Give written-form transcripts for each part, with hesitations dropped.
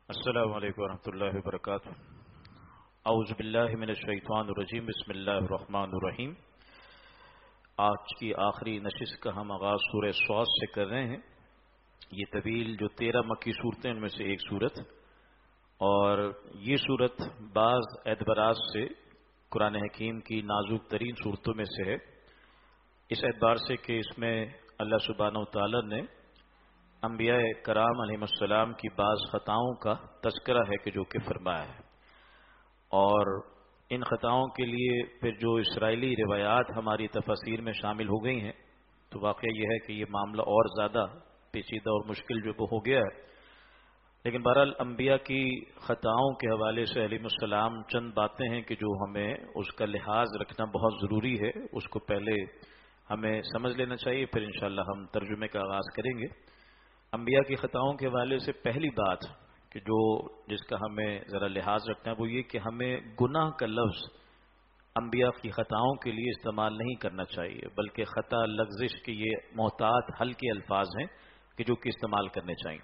السلام علیکم ورحمۃ اللہ وبرکاتہ۔ اعوذ باللہ من الشیطان الرجیم، بسم اللہ الرحمن الرحیم۔ آج کی آخری نشست کا ہم آغاز سورہ صاد سے کر رہے ہیں۔ یہ طویل جو 13 مکی صورتیں ان میں سے ایک صورت، اور یہ صورت بعض اعتبارات سے قرآن حکیم کی نازک ترین صورتوں میں سے ہے، اس اعتبار سے کہ اس میں اللہ سبحانہ وتعالی نے انبیاء کرام علیہ السلام کی بعض خطاؤں کا تذکرہ ہے کہ جو کہ فرمایا ہے، اور ان خطاؤں کے لیے پھر جو اسرائیلی روایات ہماری تفاسیر میں شامل ہو گئی ہیں، تو واقعہ یہ ہے کہ یہ معاملہ اور زیادہ پیچیدہ اور مشکل جو ہو گیا ہے۔ لیکن بہرحال انبیاء کی خطاؤں کے حوالے سے علیہ السلام چند باتیں ہیں کہ جو ہمیں اس کا لحاظ رکھنا بہت ضروری ہے، اس کو پہلے ہمیں سمجھ لینا چاہیے، پھر انشاءاللہ ہم ترجمے کا آغاز کریں گے۔ انبیاء کی خطاؤں کے حوالے سے پہلی بات کہ جس کا ہمیں ذرا لحاظ رکھنا ہے وہ یہ کہ ہمیں گناہ کا لفظ انبیاء کی خطاؤں کے لیے استعمال نہیں کرنا چاہیے، بلکہ خطا، لغزش کے یہ محتاط ہلکے الفاظ ہیں کہ جو کہ استعمال کرنے چاہیے۔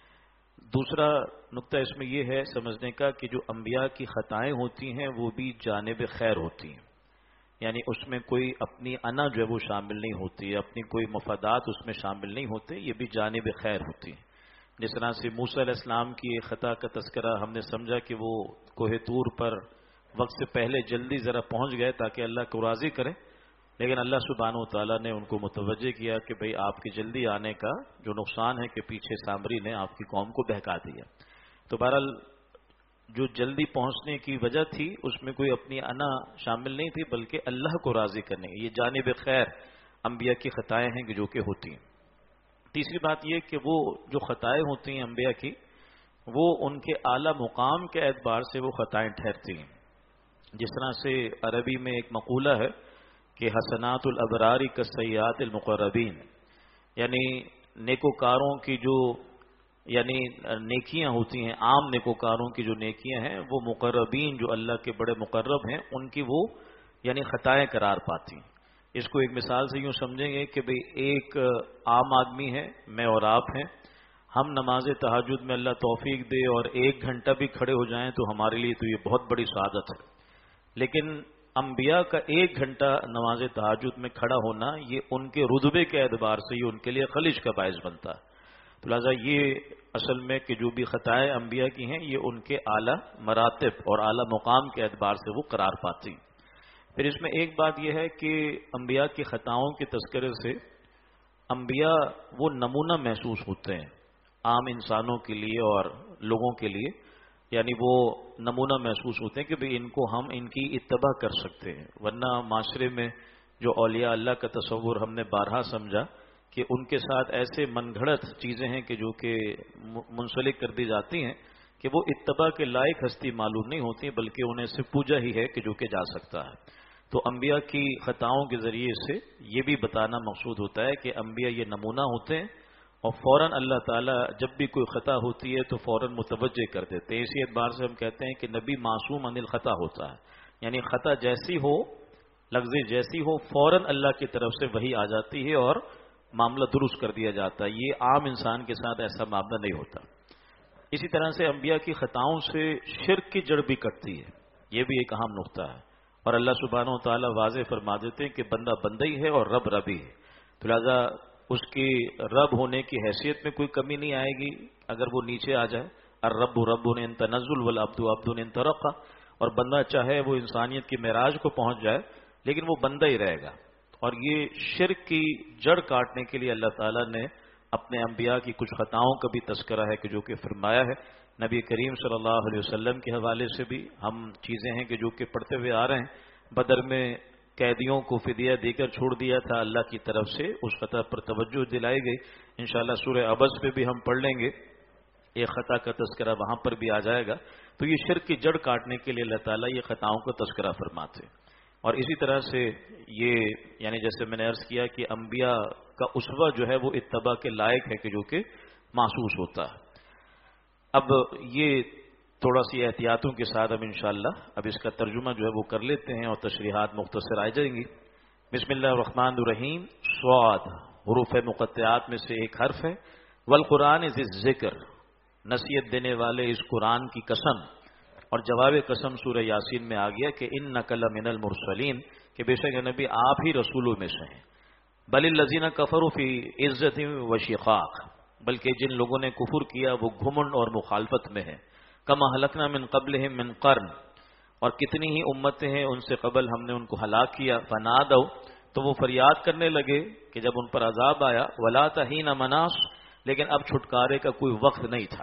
دوسرا نقطہ اس میں یہ ہے سمجھنے کا کہ جو انبیاء کی خطائیں ہوتی ہیں وہ بھی جانب خیر ہوتی ہیں، یعنی اس میں کوئی اپنی انا جو ہے وہ شامل نہیں ہوتی، اپنی کوئی مفادات اس میں شامل نہیں ہوتے، یہ بھی جانب خیر ہوتی ہیں۔ جس طرح سے موسیٰ علیہ السلام کی ایک خطا کا تذکرہ ہم نے سمجھا کہ وہ کوہ طور پر وقت سے پہلے جلدی ذرا پہنچ گئے تاکہ اللہ کو راضی کریں، لیکن اللہ سبحانہ وتعالیٰ نے ان کو متوجہ کیا کہ بھئی آپ کی جلدی آنے کا جو نقصان ہے کہ پیچھے سامری نے آپ کی قوم کو بہکا دیا۔ تو بہرحال جو جلدی پہنچنے کی وجہ تھی اس میں کوئی اپنی انا شامل نہیں تھی، بلکہ اللہ کو راضی کرنے، یہ جانب خیر انبیاء کی خطائیں ہیں کہ جو کہ ہوتی ہیں۔ تیسری بات یہ کہ وہ جو خطائیں ہوتی ہیں انبیاء کی، وہ ان کے اعلیٰ مقام کے اعتبار سے وہ خطائیں ٹھہرتی ہیں۔ جس طرح سے عربی میں ایک مقولہ ہے کہ حسنات الابرار کالسیئات المقربین، یعنی نیکوکاروں کی جو نیکیاں ہوتی ہیں، عام نیکوکاروں کی جو نیکیاں ہیں وہ مقربین جو اللہ کے بڑے مقرب ہیں ان کی وہ خطائیں قرار پاتی ہیں۔ اس کو ایک مثال سے یوں سمجھیں گے کہ بھئی ایک عام آدمی ہے، میں اور آپ ہیں، ہم نماز تہجد میں اللہ توفیق دے اور 1 گھنٹہ بھی کھڑے ہو جائیں تو ہمارے لیے تو یہ بہت بڑی سعادت ہے، لیکن انبیاء کا 1 گھنٹہ نماز تہجد میں کھڑا ہونا یہ ان کے رتبے کے اعتبار سے یہ ان کے لیے خلش کا باعث بنتا ہے۔ تو لہٰذا یہ اصل میں کہ جو بھی خطائیں انبیاء کی ہیں یہ ان کے اعلیٰ مراتب اور اعلیٰ مقام کے اعتبار سے وہ قرار پاتی ہیں۔ پھر اس میں ایک بات یہ ہے کہ انبیاء کی خطاؤں کے تذکرے سے انبیاء وہ نمونہ محسوس ہوتے ہیں عام انسانوں کے لیے اور لوگوں کے لیے، یعنی وہ نمونہ محسوس ہوتے ہیں کہ بھئی ان کو ہم ان کی اتباع کر سکتے ہیں، ورنہ معاشرے میں جو اولیاء اللہ کا تصور ہم نے بارہا سمجھا کہ ان کے ساتھ ایسے من گھڑت چیزیں ہیں کہ جو کہ منسلک کر دی جاتی ہیں کہ وہ اتباع کے لائق ہستی معلوم نہیں ہوتی، بلکہ انہیں سے پوجا ہی ہے کہ جو کہ جا سکتا ہے۔ تو انبیاء کی خطاؤں کے ذریعے سے یہ بھی بتانا مقصود ہوتا ہے کہ انبیاء یہ نمونہ ہوتے ہیں، اور فوراً اللہ تعالیٰ جب بھی کوئی خطا ہوتی ہے تو فوراً متوجہ کر دیتے ہیں۔ اسی اعتبار سے ہم کہتے ہیں کہ نبی معصوم عن الخطا ہوتا ہے، یعنی خطا جیسی ہو، لغزش جیسی ہو، فوراً اللہ کی طرف سے وحی آ جاتی ہے اور معاملہ درست کر دیا جاتا ہے۔ یہ عام انسان کے ساتھ ایسا معاملہ نہیں ہوتا۔ اسی طرح سے انبیاء کی خطاؤں سے شرک کی جڑ بھی کٹتی ہے، یہ بھی ایک اہم نقطہ ہے، اور اللہ سبحانہ وتعالیٰ واضح فرما دیتے ہیں کہ بندہ بندہ ہی ہے اور رب رب ہی ہے، تو لہذا اس کی رب ہونے کی حیثیت میں کوئی کمی نہیں آئے گی اگر وہ نیچے آ جائے۔ الرب رب ان تنزل والعبد عبد ان ترقى، اور بندہ چاہے وہ انسانیت کی معراج کو پہنچ جائے لیکن وہ بندہ ہی رہے گا۔ اور یہ شرک کی جڑ کاٹنے کے لیے اللہ تعالیٰ نے اپنے انبیاء کی کچھ خطاؤں کا بھی تذکرہ ہے کہ جو کہ فرمایا ہے۔ نبی کریم صلی اللہ علیہ وسلم کے حوالے سے بھی ہم چیزیں ہیں کہ جو کہ پڑھتے ہوئے آ رہے ہیں۔ بدر میں قیدیوں کو فدیہ دے کر چھوڑ دیا تھا، اللہ کی طرف سے اس خطا پر توجہ دلائی گئی۔ انشاءاللہ سورہ عبس پہ بھی ہم پڑھ لیں گے، ایک خطا کا تذکرہ وہاں پر بھی آ جائے گا۔ تو یہ شرک کی جڑ کاٹنے کے لیے اللہ تعالیٰ یہ خطاؤں کا تذکرہ فرماتے ہیں۔ اور اسی طرح سے یہ جیسے میں نے عرض کیا کہ انبیاء کا اسوہ جو ہے وہ اتباع کے لائق ہے کہ جو کہ محسوس ہوتا ہے۔ اب یہ تھوڑا سی احتیاطوں کے ساتھ اب انشاءاللہ اب اس کا ترجمہ جو ہے وہ کر لیتے ہیں اور تشریحات مختصر آ جائیں گی۔ بسم اللہ الرحمن الرحیم۔ صاد حروف مقطعات میں سے ایک حرف ہے، والقرآن ذی الذکر، نصیحت دینے والے اس قرآن کی قسم، اور جواب قسم سورہ یاسین میں آ گیا کہ انک لمن المرسلین، کہ بے شک نبی آپ ہی رسولوں میں سے ہیں۔ بل الذین کفروا فی عزت و شقاق، بلکہ جن لوگوں نے کفر کیا وہ گھمنڈ اور مخالفت میں ہے۔ کما ہلکنا من قبلہم من قرن، اور کتنی ہی امتیں ہیں ان سے قبل ہم نے ان کو ہلاک کیا۔ فنادوا، تو وہ فریاد کرنے لگے کہ جب ان پر عذاب آیا، ولا تحین مناص، لیکن اب چھٹکارے کا کوئی وقت نہیں تھا۔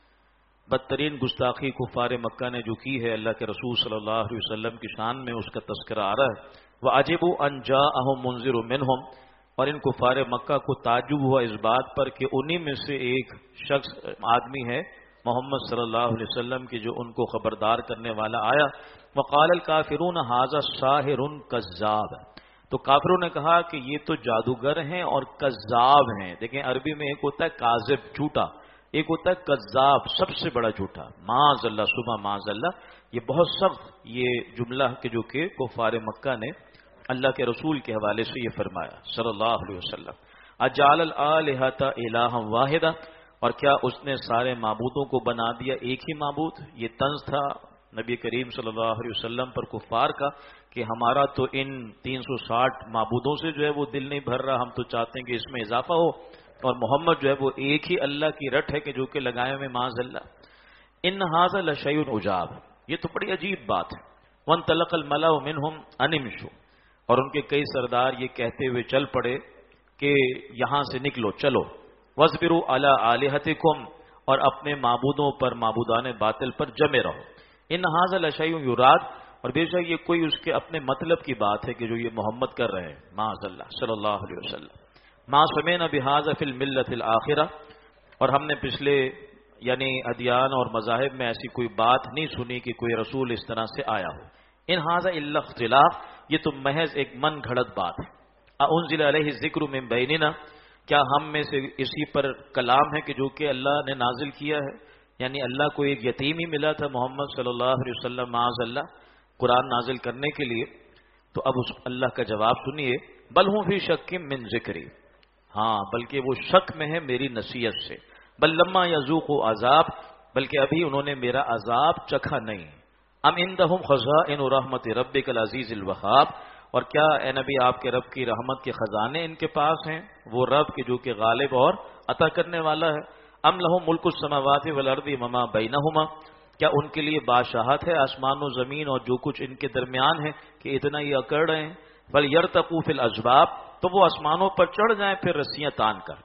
بدترین گستاخی کفار مکہ نے جو کی ہے اللہ کے رسول صلی اللہ علیہ وسلم کی شان میں اس کا تذکرہ آ رہا ہے۔ وَعَجِبُوا أَن جَاءَهُم مُنذِرٌ مِّنْهُمْ، اور ان کفار مکہ کو تعجب ہوا اس بات پر کہ انہی میں سے ایک شخص آدمی ہے محمد صلی اللہ علیہ وسلم کی جو ان کو خبردار کرنے والا آیا۔ وَقَالَ الْكَافِرُونَ هَٰذَا سَاحِرٌ كَذَّابٌ، تو کافروں نے کہا کہ یہ تو جادوگر ہیں اور کذاب ہیں۔ دیکھیں عربی میں ایک ہوتا ہے کاذب جھوٹا، ایک ہوتا ہے کذاب سب سے بڑا جھوٹا، معاذ اللہ صبح معاذ اللہ۔ یہ بہت سخت یہ جملہ کہ جو کہ کفار مکہ نے اللہ کے رسول کے حوالے سے یہ فرمایا صلی اللہ علیہ وسلم۔ اجعل الآلہۃ الہا واحدا، اور کیا اس نے سارے معبودوں کو بنا دیا ایک ہی معبود؟ یہ طنز تھا نبی کریم صلی اللہ علیہ وسلم پر کفار کا کہ ہمارا تو ان 360 معبودوں سے جو ہے وہ دل نہیں بھر رہا، ہم تو چاہتے ہیں کہ اس میں اضافہ ہو، اور محمد جو ہے وہ ایک ہی اللہ کی رٹ ہے کہ جو کہ لگائے ہوئے معاذ اللہ۔ ان ھذا لشیء عجاب، یہ تو بڑی عجیب بات ہے۔ وانطلق الملأ منهم ان امشوا، اور ان کے کئی سردار یہ کہتے ہوئے چل پڑے کہ یہاں سے نکلو چلو۔ واصبروا علی آلہتکم، اور اپنے معبودوں پر معبودان باطل پر جمے رہو۔ ان ھذا لشیء یراد، اور بے شک یہ کوئی اس کے اپنے مطلب کی بات ہے کہ جو یہ محمد کر رہے ہیں معاذ اللہ صلی اللہ علیہ وسلم۔ ما سمعنا بهذا فی الملۃ الآخرہ، اور ہم نے پچھلے یعنی ادیان اور مذاہب میں ایسی کوئی بات نہیں سنی کہ کوئی رسول اس طرح سے آیا ہو۔ ان ھذا الا اختلاف، یہ تو محض ایک من گھڑت بات ہے۔ انزل علیہ الذکر من بیننا، کیا ہم میں سے اسی پر کلام ہے کہ جو کہ اللہ نے نازل کیا ہے؟ یعنی اللہ کو ایک یتیم ہی ملا تھا محمد صلی اللہ علیہ وسلم معاذ اللہ قرآن نازل کرنے کے لیے؟ تو اب اس اللہ کا جواب سنیے، بل ہم فی شک من ذکری، ہاں بلکہ وہ شک میں ہے میری نصیحت سے۔ بل لما یذوقوا عذاب، بلکہ ابھی انہوں نے میرا عذاب چکھا نہیں۔ ام عندہم خزائن رحمت ربک العزیز الوہاب، اور کیا اے نبی آپ کے رب کی رحمت کے خزانے ان کے پاس ہیں، وہ رب کے جو کہ غالب اور عطا کرنے والا ہے۔ ام لہم ملک السماوات والارض وما بینہما، کیا ان کے لیے بادشاہت ہے آسمان و زمین اور جو کچھ ان کے درمیان ہے کہ اتنا یہ اکڑ رہے ہیں؟ فلیرتقوا فی الاسباب، تو وہ آسمانوں پر چڑھ جائیں پھر رسیاں تان کر۔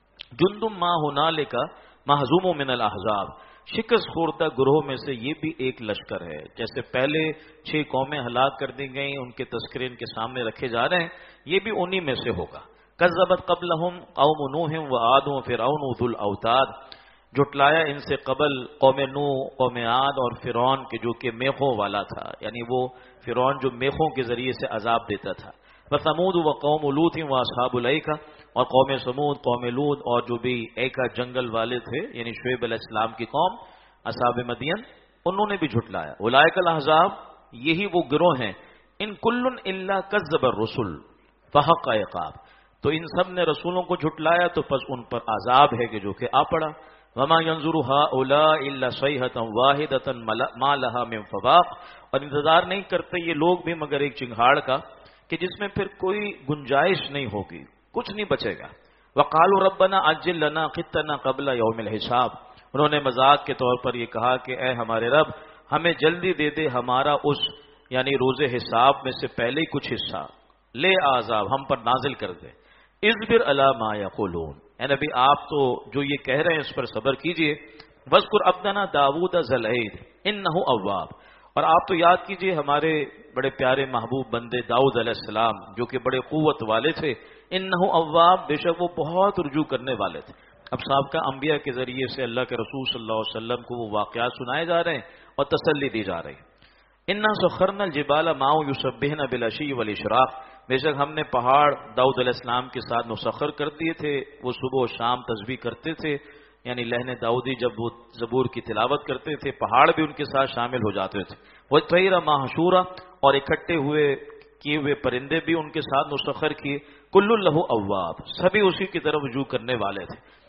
جندم ما ہنالک مہزوم من الاحزاب، شکست خوردہ گروہ میں سے یہ بھی ایک لشکر ہے۔ جیسے پہلے 6 قومیں ہلاک کر دی گئیں، ان کے تذکرے ان کے سامنے رکھے جا رہے ہیں، یہ بھی انہی میں سے ہوگا۔ کذبت قبلہم قوم نوح وعاد وفرعون ذو الاوتاد، جھٹلایا ان سے قبل قوم نوح، قوم عاد اور فرعون کے جو کہ میخوں والا تھا، یعنی وہ فرعون جو میخوں کے ذریعے سے عذاب دیتا تھا۔ وثمود وقوم لوط واصحاب الایکہ، اور قوم سمود، قوم لوط اور جو بھی ایکا جنگل والے تھے یعنی شعیب علیہ السلام کی قوم اصحاب مدین، انہوں نے بھی جھٹلایا۔ اولئک الاحزاب، یہی وہ گروہ ہیں۔ ان کل الا کذب الرسل فحق عقاب، تو ان سب نے رسولوں کو جھٹلایا تو پس ان پر عذاب ہے کہ جو کہ آ پڑا۔ وما ينظر هؤلاء الا صيحة واحدة ما لها من فواق، اور انتظار نہیں کرتے یہ لوگ بھی مگر ایک چنگھاڑ کا کہ جس میں پھر کوئی گنجائش نہیں ہوگی، کچھ نہیں بچے گا۔ وقالوا ربنا عجل لنا قطنا قبل يوم الحساب، انہوں نے مذاق کے طور پر یہ کہا کہ اے ہمارے رب ہمیں جلدی دے دے ہمارا اس یعنی روز حساب میں سے پہلے ہی کچھ حصہ، لے عذاب ہم پر نازل کر دے۔ اصبر علی ما یقولون، اے نبی آپ تو جو یہ کہہ رہے ہیں اس پر صبر کیجئے۔ وذکر عبدنا داؤد ذا العید انہ اواب، اور آپ تو یاد کیجئے ہمارے بڑے پیارے محبوب بندے داؤد علیہ السلام جو کہ بڑے قوت والے تھے۔ انہ اواب، بے شک وہ بہت رجوع کرنے والے تھے۔ اب سابقہ انبیاء کے ذریعے سے اللہ کے رسول صلی اللہ علیہ وسلم کو وہ واقعات سنائے جا رہے ہیں اور تسلی دی جا رہی ہے۔ انا سخرنا الجبال معه یسبحن بالعشی والاشراق، بے شک ہم نے پہاڑ داؤد علیہ السلام کے ساتھ مسخر کر دیے تھے، وہ صبح و شام تسبیح کرتے تھے، یعنی لہن داؤدی جب وہ زبور کی تلاوت کرتے تھے پہاڑ بھی ان کے ساتھ شامل ہو جاتے تھے۔ وَطَيْرَ مَحْشُورًا، اور اکٹھے ہوئے کیے ہوئے پرندے بھی ان کے ساتھ مسخر کیے۔ کل لہ اواب، سبھی اسی کی طرف رجوع کرنے والے تھے۔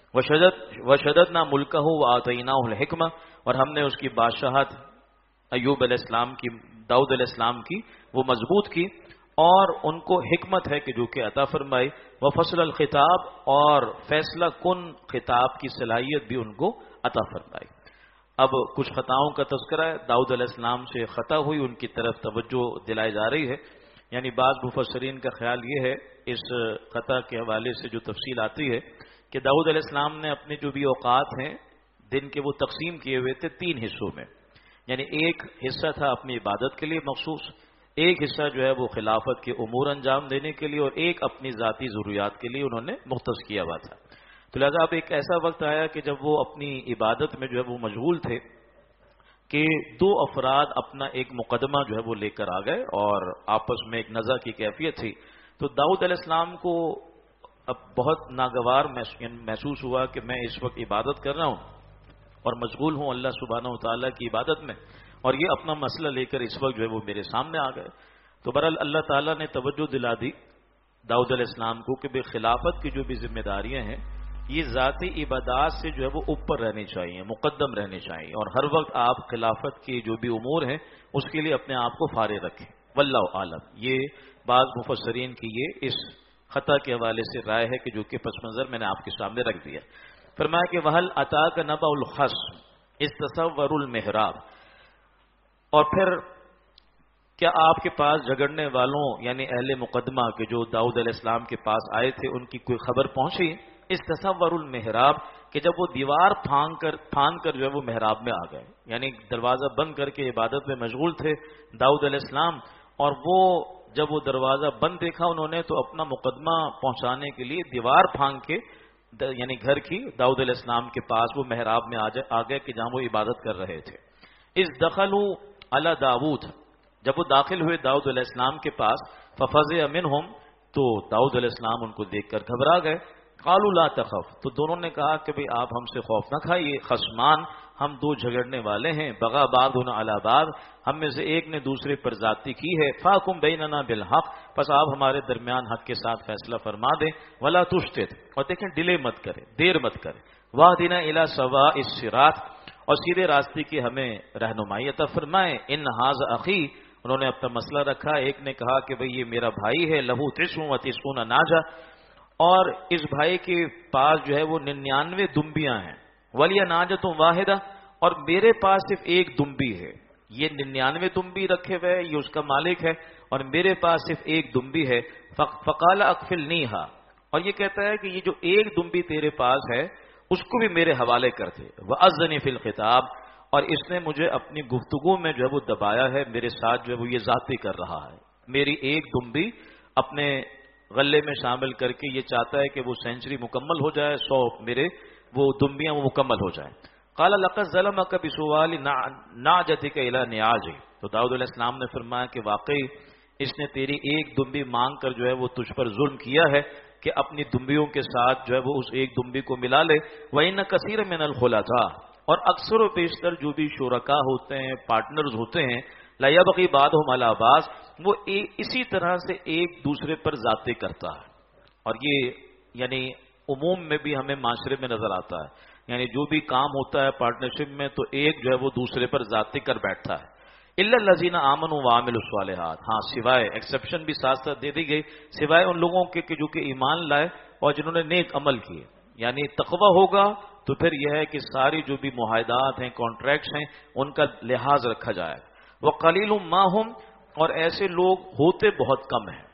وشددنا ملکہ وآتیناہ الحکمہ، اور ہم نے اس کی بادشاہت ایوب علیہ السلام کی، داؤد علیہ السلام کی وہ مضبوط کی، اور ان کو حکمت ہے کہ جو کہ عطا فرمائی، وفصل الخطاب، اور فیصلہ کن خطاب کی صلاحیت بھی ان کو عطا فرمائی۔ اب کچھ خطاؤں کا تذکرہ ہے، داؤد علیہ السلام سے خطا ہوئی، ان کی طرف توجہ دلائی جا رہی ہے۔ یعنی بعض مفسرین کا خیال یہ ہے اس خطا کے حوالے سے جو تفصیل آتی ہے کہ داؤد علیہ السلام نے اپنے جو بھی اوقات ہیں دن کے وہ تقسیم کیے ہوئے تھے 3 حصوں میں، یعنی ایک حصہ تھا اپنی عبادت کے لیے مخصوص، ایک حصہ جو ہے وہ خلافت کے امور انجام دینے کے لیے، اور ایک اپنی ذاتی ضروریات کے لیے انہوں نے مختص کیا ہوا تھا۔ تو لہذا اب ایک ایسا وقت آیا کہ جب وہ اپنی عبادت میں جو ہے وہ مشغول تھے کہ 2 افراد اپنا ایک مقدمہ جو ہے وہ لے کر آ گئے، اور آپس میں ایک نزاع کی کیفیت تھی۔ تو داؤد علیہ السلام کو اب بہت ناگوار محسوس ہوا کہ میں اس وقت عبادت کر رہا ہوں اور مشغول ہوں اللہ سبحانہ و تعالیٰ کی عبادت میں، اور یہ اپنا مسئلہ لے کر اس وقت جو ہے وہ میرے سامنے آ گئے۔ تو بہرحال اللہ تعالیٰ نے توجہ دلا دی داؤد علیہ السلام کو کہ بے خلافت کی جو بھی ذمہ داریاں ہیں یہ ذاتی عبادات سے جو ہے وہ اوپر رہنی چاہیے، مقدم رہنی چاہیے، اور ہر وقت آپ خلافت کی جو بھی امور ہیں اس کے لیے اپنے آپ کو فارغ رکھیں۔ واللہ عالم، یہ بعض مفسرین کی یہ اس خطا کے حوالے سے رائے ہے کہ جو کہ پس منظر میں نے آپ کے سامنے رکھ دیا۔ فرمایا کہ وَهَلْ أَتَاكَ نَبَأُ الْخَصْمِ إِذْ تَسَوَّرُوا الْمِحْرَابَ، اور پھر کیا آپ کے پاس جھگڑنے والوں یعنی اہل مقدمہ کے جو داؤد علیہ السلام کے پاس آئے تھے ان کی کوئی خبر پہنچی؟ اس تصور المحراب کہ جب وہ دیوار پھان کر جو ہے وہ محراب میں آ گئے، یعنی دروازہ بند کر کے عبادت میں مشغول تھے داؤد علیہ السلام، اور وہ جب وہ دروازہ بند دیکھا انہوں نے تو اپنا مقدمہ پہنچانے کے لیے دیوار پھان کے یعنی گھر کی داؤد علیہ السلام کے پاس وہ محراب میں آ گئے کہ جہاں وہ عبادت کر رہے تھے۔ اس دخلوا علی داؤد، جب وہ داخل ہوئے داؤد علیہ السلام کے پاس، ففزع منہم، تو داؤد علیہ السلام ان کو دیکھ کر گھبرا گئے۔ قالوا لا تخف، تو دونوں نے کہا کہ بھئی آپ ہم سے خوف نہ کھائیے، خصمان، ہم 2 جھگڑنے والے ہیں، بغا بعضنا علی بعض، ہم میں سے ایک نے دوسرے پر زیادتی کی ہے، فاحکم بیننا بالحق، پس آپ ہمارے درمیان حق کے ساتھ فیصلہ فرما دیں، ولا تشتت، اور دیکھیں ڈیلے مت کرے، دیر مت کرے، واہدنا الی سواء الصراط، اور سیدھے راستے کی ہمیں رہنمائی عطا فرمائے، ان ھذا اخی، انہوں نے اپنا مسئلہ رکھا، ایک نے کہا کہ بھئی یہ میرا بھائی ہے، لہو 99 ناجہ، اور اس بھائی کے پاس جو ہے وہ 99 دمبیاں ہیں، ولی ناجۃ واحدہ، اور میرے پاس صرف ایک دمبی ہے، یہ 99 دمبی رکھے ہوئے یہ اس کا مالک ہے اور میرے پاس صرف ایک دمبی ہے۔ فقال اکفلنیھا، اور یہ کہتا ہے کہ یہ جو ایک دمبی تیرے پاس ہے اس کو بھی میرے حوالے کر دے، وأذنی فی الخطاب، اور اس نے مجھے اپنی گفتگو میں جو ہے وہ دبایا ہے، میرے ساتھ جو ہے وہ یہ ذاتی کر رہا ہے، میری ایک دمبی اپنے غلے میں شامل کر کے یہ چاہتا ہے کہ وہ سینچری مکمل ہو جائے، 100 میرے وہ دمبیاں وہ مکمل ہو جائیں۔ قال لقد ظلمك بسؤال نعجتك الى نعاجه، تو داؤد علیہ السلام نے فرمایا کہ واقعی اس نے تیری ایک دمبی مانگ کر جو ہے وہ تجھ پر ظلم کیا ہے کہ اپنی دمبیوں کے ساتھ جو ہے وہ اس ایک دمبی کو ملا لے۔ وَإِنَّ كَثِيرًا مِنَ الْخُلَطَاءِ، اور اکثر و بیشتر جو بھی شرکا ہوتے ہیں، پارٹنرز ہوتے ہیں، لا يبغي بعضهم على بعض، وہ اسی طرح سے ایک دوسرے پر ذاتی کرتا ہے، اور یہ یعنی عموم میں بھی ہمیں معاشرے میں نظر آتا ہے، یعنی جو بھی کام ہوتا ہے پارٹنرشپ میں تو ایک جو ہے وہ دوسرے پر ذاتی کر بیٹھتا ہے۔ الا الذین آمنوا وعملوا الصالحات، ہاں سوائے ایکسیپشن بھی ساتھ ساتھ دے دی گئی، سوائے ان لوگوں کے کہ جو کہ ایمان لائے اور جنہوں نے نیک عمل کیے، یعنی تقوی ہوگا تو پھر یہ ہے کہ ساری جو بھی معاہدات ہیں، کانٹریکٹس ہیں، ان کا لحاظ رکھا جائے۔ وقلیل ما هم، اور ایسے لوگ ہوتے بہت کم ہیں۔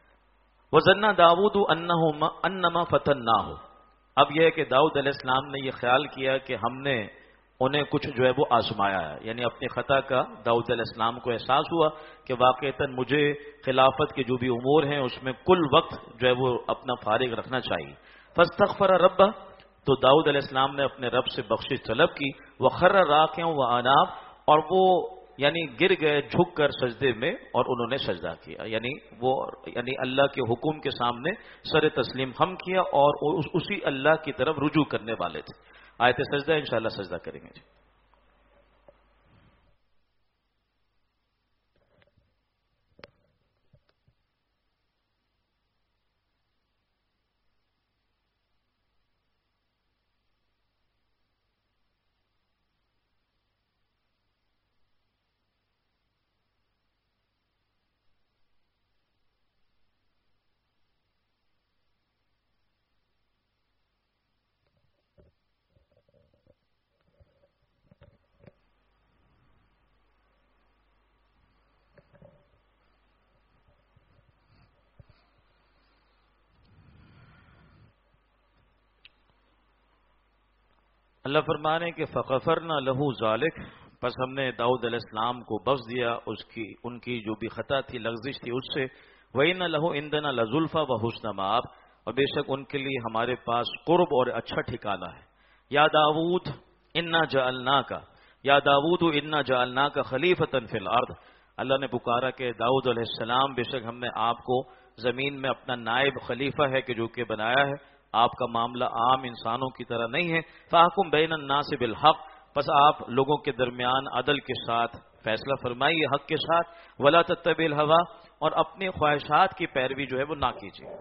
وظن داؤد انما فتناہ، اب یہ ہے کہ داؤد علیہ السلام نے یہ خیال کیا کہ ہم نے انہیں کچھ جو ہے وہ آزمایا ہے، یعنی اپنی خطا کا داؤد علیہ السلام کو احساس ہوا کہ واقعتاً مجھے خلافت کے جو بھی امور ہیں اس میں کل وقت جو ہے وہ اپنا فارغ رکھنا چاہیے۔ فاستغفر ربہ، تو داؤد علیہ السلام نے اپنے رب سے بخشش طلب کی، وخر راکعا واناب، اور وہ یعنی گر گئے جھک کر سجدے میں اور انہوں نے سجدہ کیا، یعنی اللہ کے حکم کے سامنے سر تسلیم خم کیا اور اسی اللہ کی طرف رجوع کرنے والے تھے۔ آیت سجدہ انشاءاللہ سجدہ کریں گے جی۔ اللہ فرمانے کہ فغفرنا لہو ذالک، پس ہم نے داؤد علیہ السلام کو بخش دیا ان کی جو بھی خطا تھی، لغزش تھی اس سے. وَإِنَّ لَهُ عِندَنَا لَزُلْفَىٰ وَحُسْنَ مَآبٍ، اور بے شک ان کے لیے ہمارے پاس قرب اور اچھا ٹھکانہ ہے. یا داؤد انا جعلناک، یا داؤد انا جعلناک خلیفۃ فی الارض، اللہ نے پکارا کہ داؤد علیہ السلام بے شک ہم نے آپ کو زمین میں اپنا نائب خلیفہ ہے کہ جو کہ بنایا ہے. آپ کا معاملہ عام انسانوں کی طرح نہیں ہے. فاحکم بین الناس بالحق، پس آپ لوگوں کے درمیان عدل کے ساتھ فیصلہ فرمائیے، حق کے ساتھ. ولا تتبع الہویٰ، اور اپنی خواہشات کی پیروی جو ہے وہ نہ کیجیے.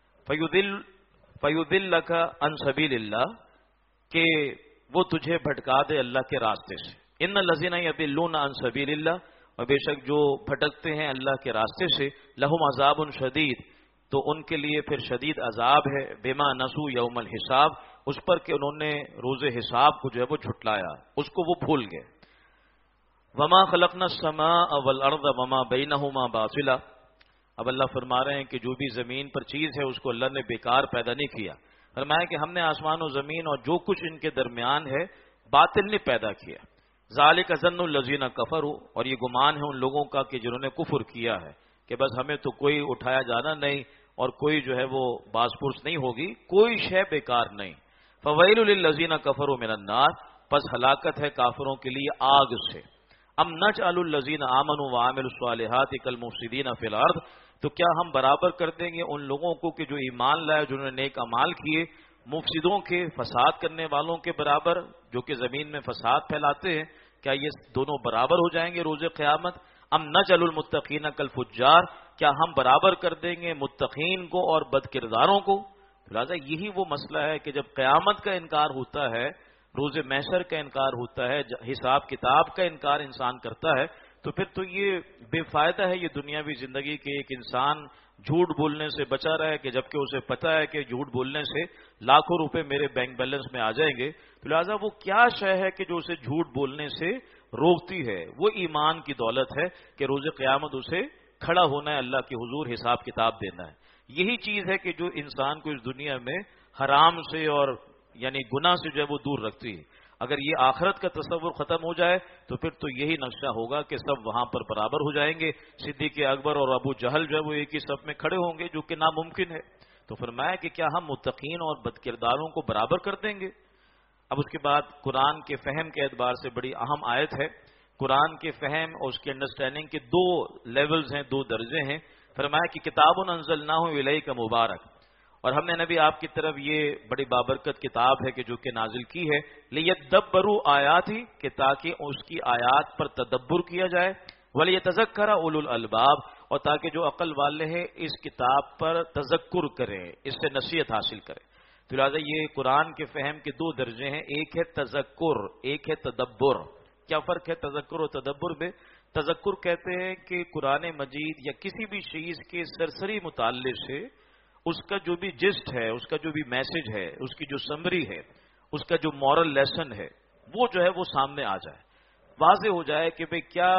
فیضلک عن سبیل اللہ، کہ وہ تجھے بھٹکا دے اللہ کے راستے سے. ان الذین یضلون عن سبیل اللہ، اور بے شک جو بھٹکتے ہیں اللہ کے راستے سے، لہم عذاب شدید، تو ان کے لیے پھر شدید عذاب ہے. بما نسوا یوم الحساب، اس پر کہ انہوں نے روز حساب کو جو ہے وہ جھٹلایا، اس کو وہ بھول گئے. وما خلقنا السماء والارض وما بینہما باطلا، اب اللہ فرما رہے ہیں کہ جو بھی زمین پر چیز ہے اس کو اللہ نے بیکار پیدا نہیں کیا. فرمایا کہ ہم نے آسمان و زمین اور جو کچھ ان کے درمیان ہے باطل نے پیدا کیا. ذالک ظن الذین کفروا، اور یہ گمان ہے ان لوگوں کا کہ جنہوں نے کفر کیا ہے کہ بس ہمیں تو کوئی اٹھایا جانا نہیں اور کوئی جو ہے وہ باز پرس نہیں ہوگی، کوئی شے بیکار نہیں. فویل للذین کفروا من النار، پس ہلاکت ہے کافروں کے لیے آگ سے. ام نجعل الذین آمنوا وعملوا الصالحات کالمفسدین فی الارض، تو کیا ہم برابر کر دیں گے ان لوگوں کو کہ جو ایمان لائے، جنہوں نے نیک اعمال کیے، مفسدوں کے، فساد کرنے والوں کے برابر، جو کہ زمین میں فساد پھیلاتے ہیں؟ کیا یہ دونوں برابر ہو جائیں گے روز قیامت؟ ام نجعل المتقین کالفجار، کیا ہم برابر کر دیں گے متقین کو اور بد کرداروں کو؟ لہٰذا یہی وہ مسئلہ ہے کہ جب قیامت کا انکار ہوتا ہے، روز محشر کا انکار ہوتا ہے، حساب کتاب کا انکار انسان کرتا ہے، تو پھر تو یہ بے فائدہ ہے یہ دنیاوی زندگی کے ایک انسان جھوٹ بولنے سے بچا رہے کہ جبکہ اسے پتا ہے کہ جھوٹ بولنے سے لاکھوں روپے میرے بینک بیلنس میں آ جائیں گے. تو لہٰذا وہ کیا شے ہے کہ جو اسے جھوٹ بولنے سے روکتی ہے؟ وہ ایمان کی دولت ہے کہ روز قیامت اسے کھڑا ہونا ہے، اللہ کے حضور حساب کتاب دینا ہے. یہی چیز ہے کہ جو انسان کو اس دنیا میں حرام سے اور یعنی گناہ سے جو ہے وہ دور رکھتی ہے. اگر یہ آخرت کا تصور ختم ہو جائے تو پھر تو یہی نقشہ ہوگا کہ سب وہاں پر برابر ہو جائیں گے. صدیق اکبر اور ابو جہل جو ہے وہ ایک ہی صف میں کھڑے ہوں گے، جو کہ ناممکن ہے. تو فرمایا کہ کیا ہم متقین اور بد کرداروں کو برابر کر دیں گے؟ اب اس کے بعد قرآن کے فہم کے اعتبار سے بڑی اہم آیت ہے. قرآن کے فہم اور اس کے انڈرسٹینڈنگ کے دو لیولز ہیں، دو درجے ہیں. فرمایا کہ کتاب انزلناہ الیک مبارک، اور ہم نے نبی آپ کی طرف یہ بڑی بابرکت کتاب ہے کہ جو کہ نازل کی ہے. لیدبروا آیاتہ، کہ تاکہ اس کی آیات پر تدبر کیا جائے. ولیتذکر اولو الالباب، اور تاکہ جو عقل والے ہیں اس کتاب پر تذکر کریں، اس سے نصیحت حاصل کریں. تو لہٰذا یہ قرآن کے فہم کے دو درجے ہیں، ایک ہے تذکر، ایک ہے تدبر. کیا فرق ہے تذکر اور تدبر میں؟ تذکر کہتے ہیں کہ قرآن مجید یا کسی بھی چیز کے سرسری مطالعے سے اس کا جو بھی جسٹ ہے، اس کا جو بھی میسج ہے، اس کی جو سمری ہے، اس کا جو مورل لیسن ہے، وہ جو ہے وہ سامنے آ جائے، واضح ہو جائے کہ بھئی کیا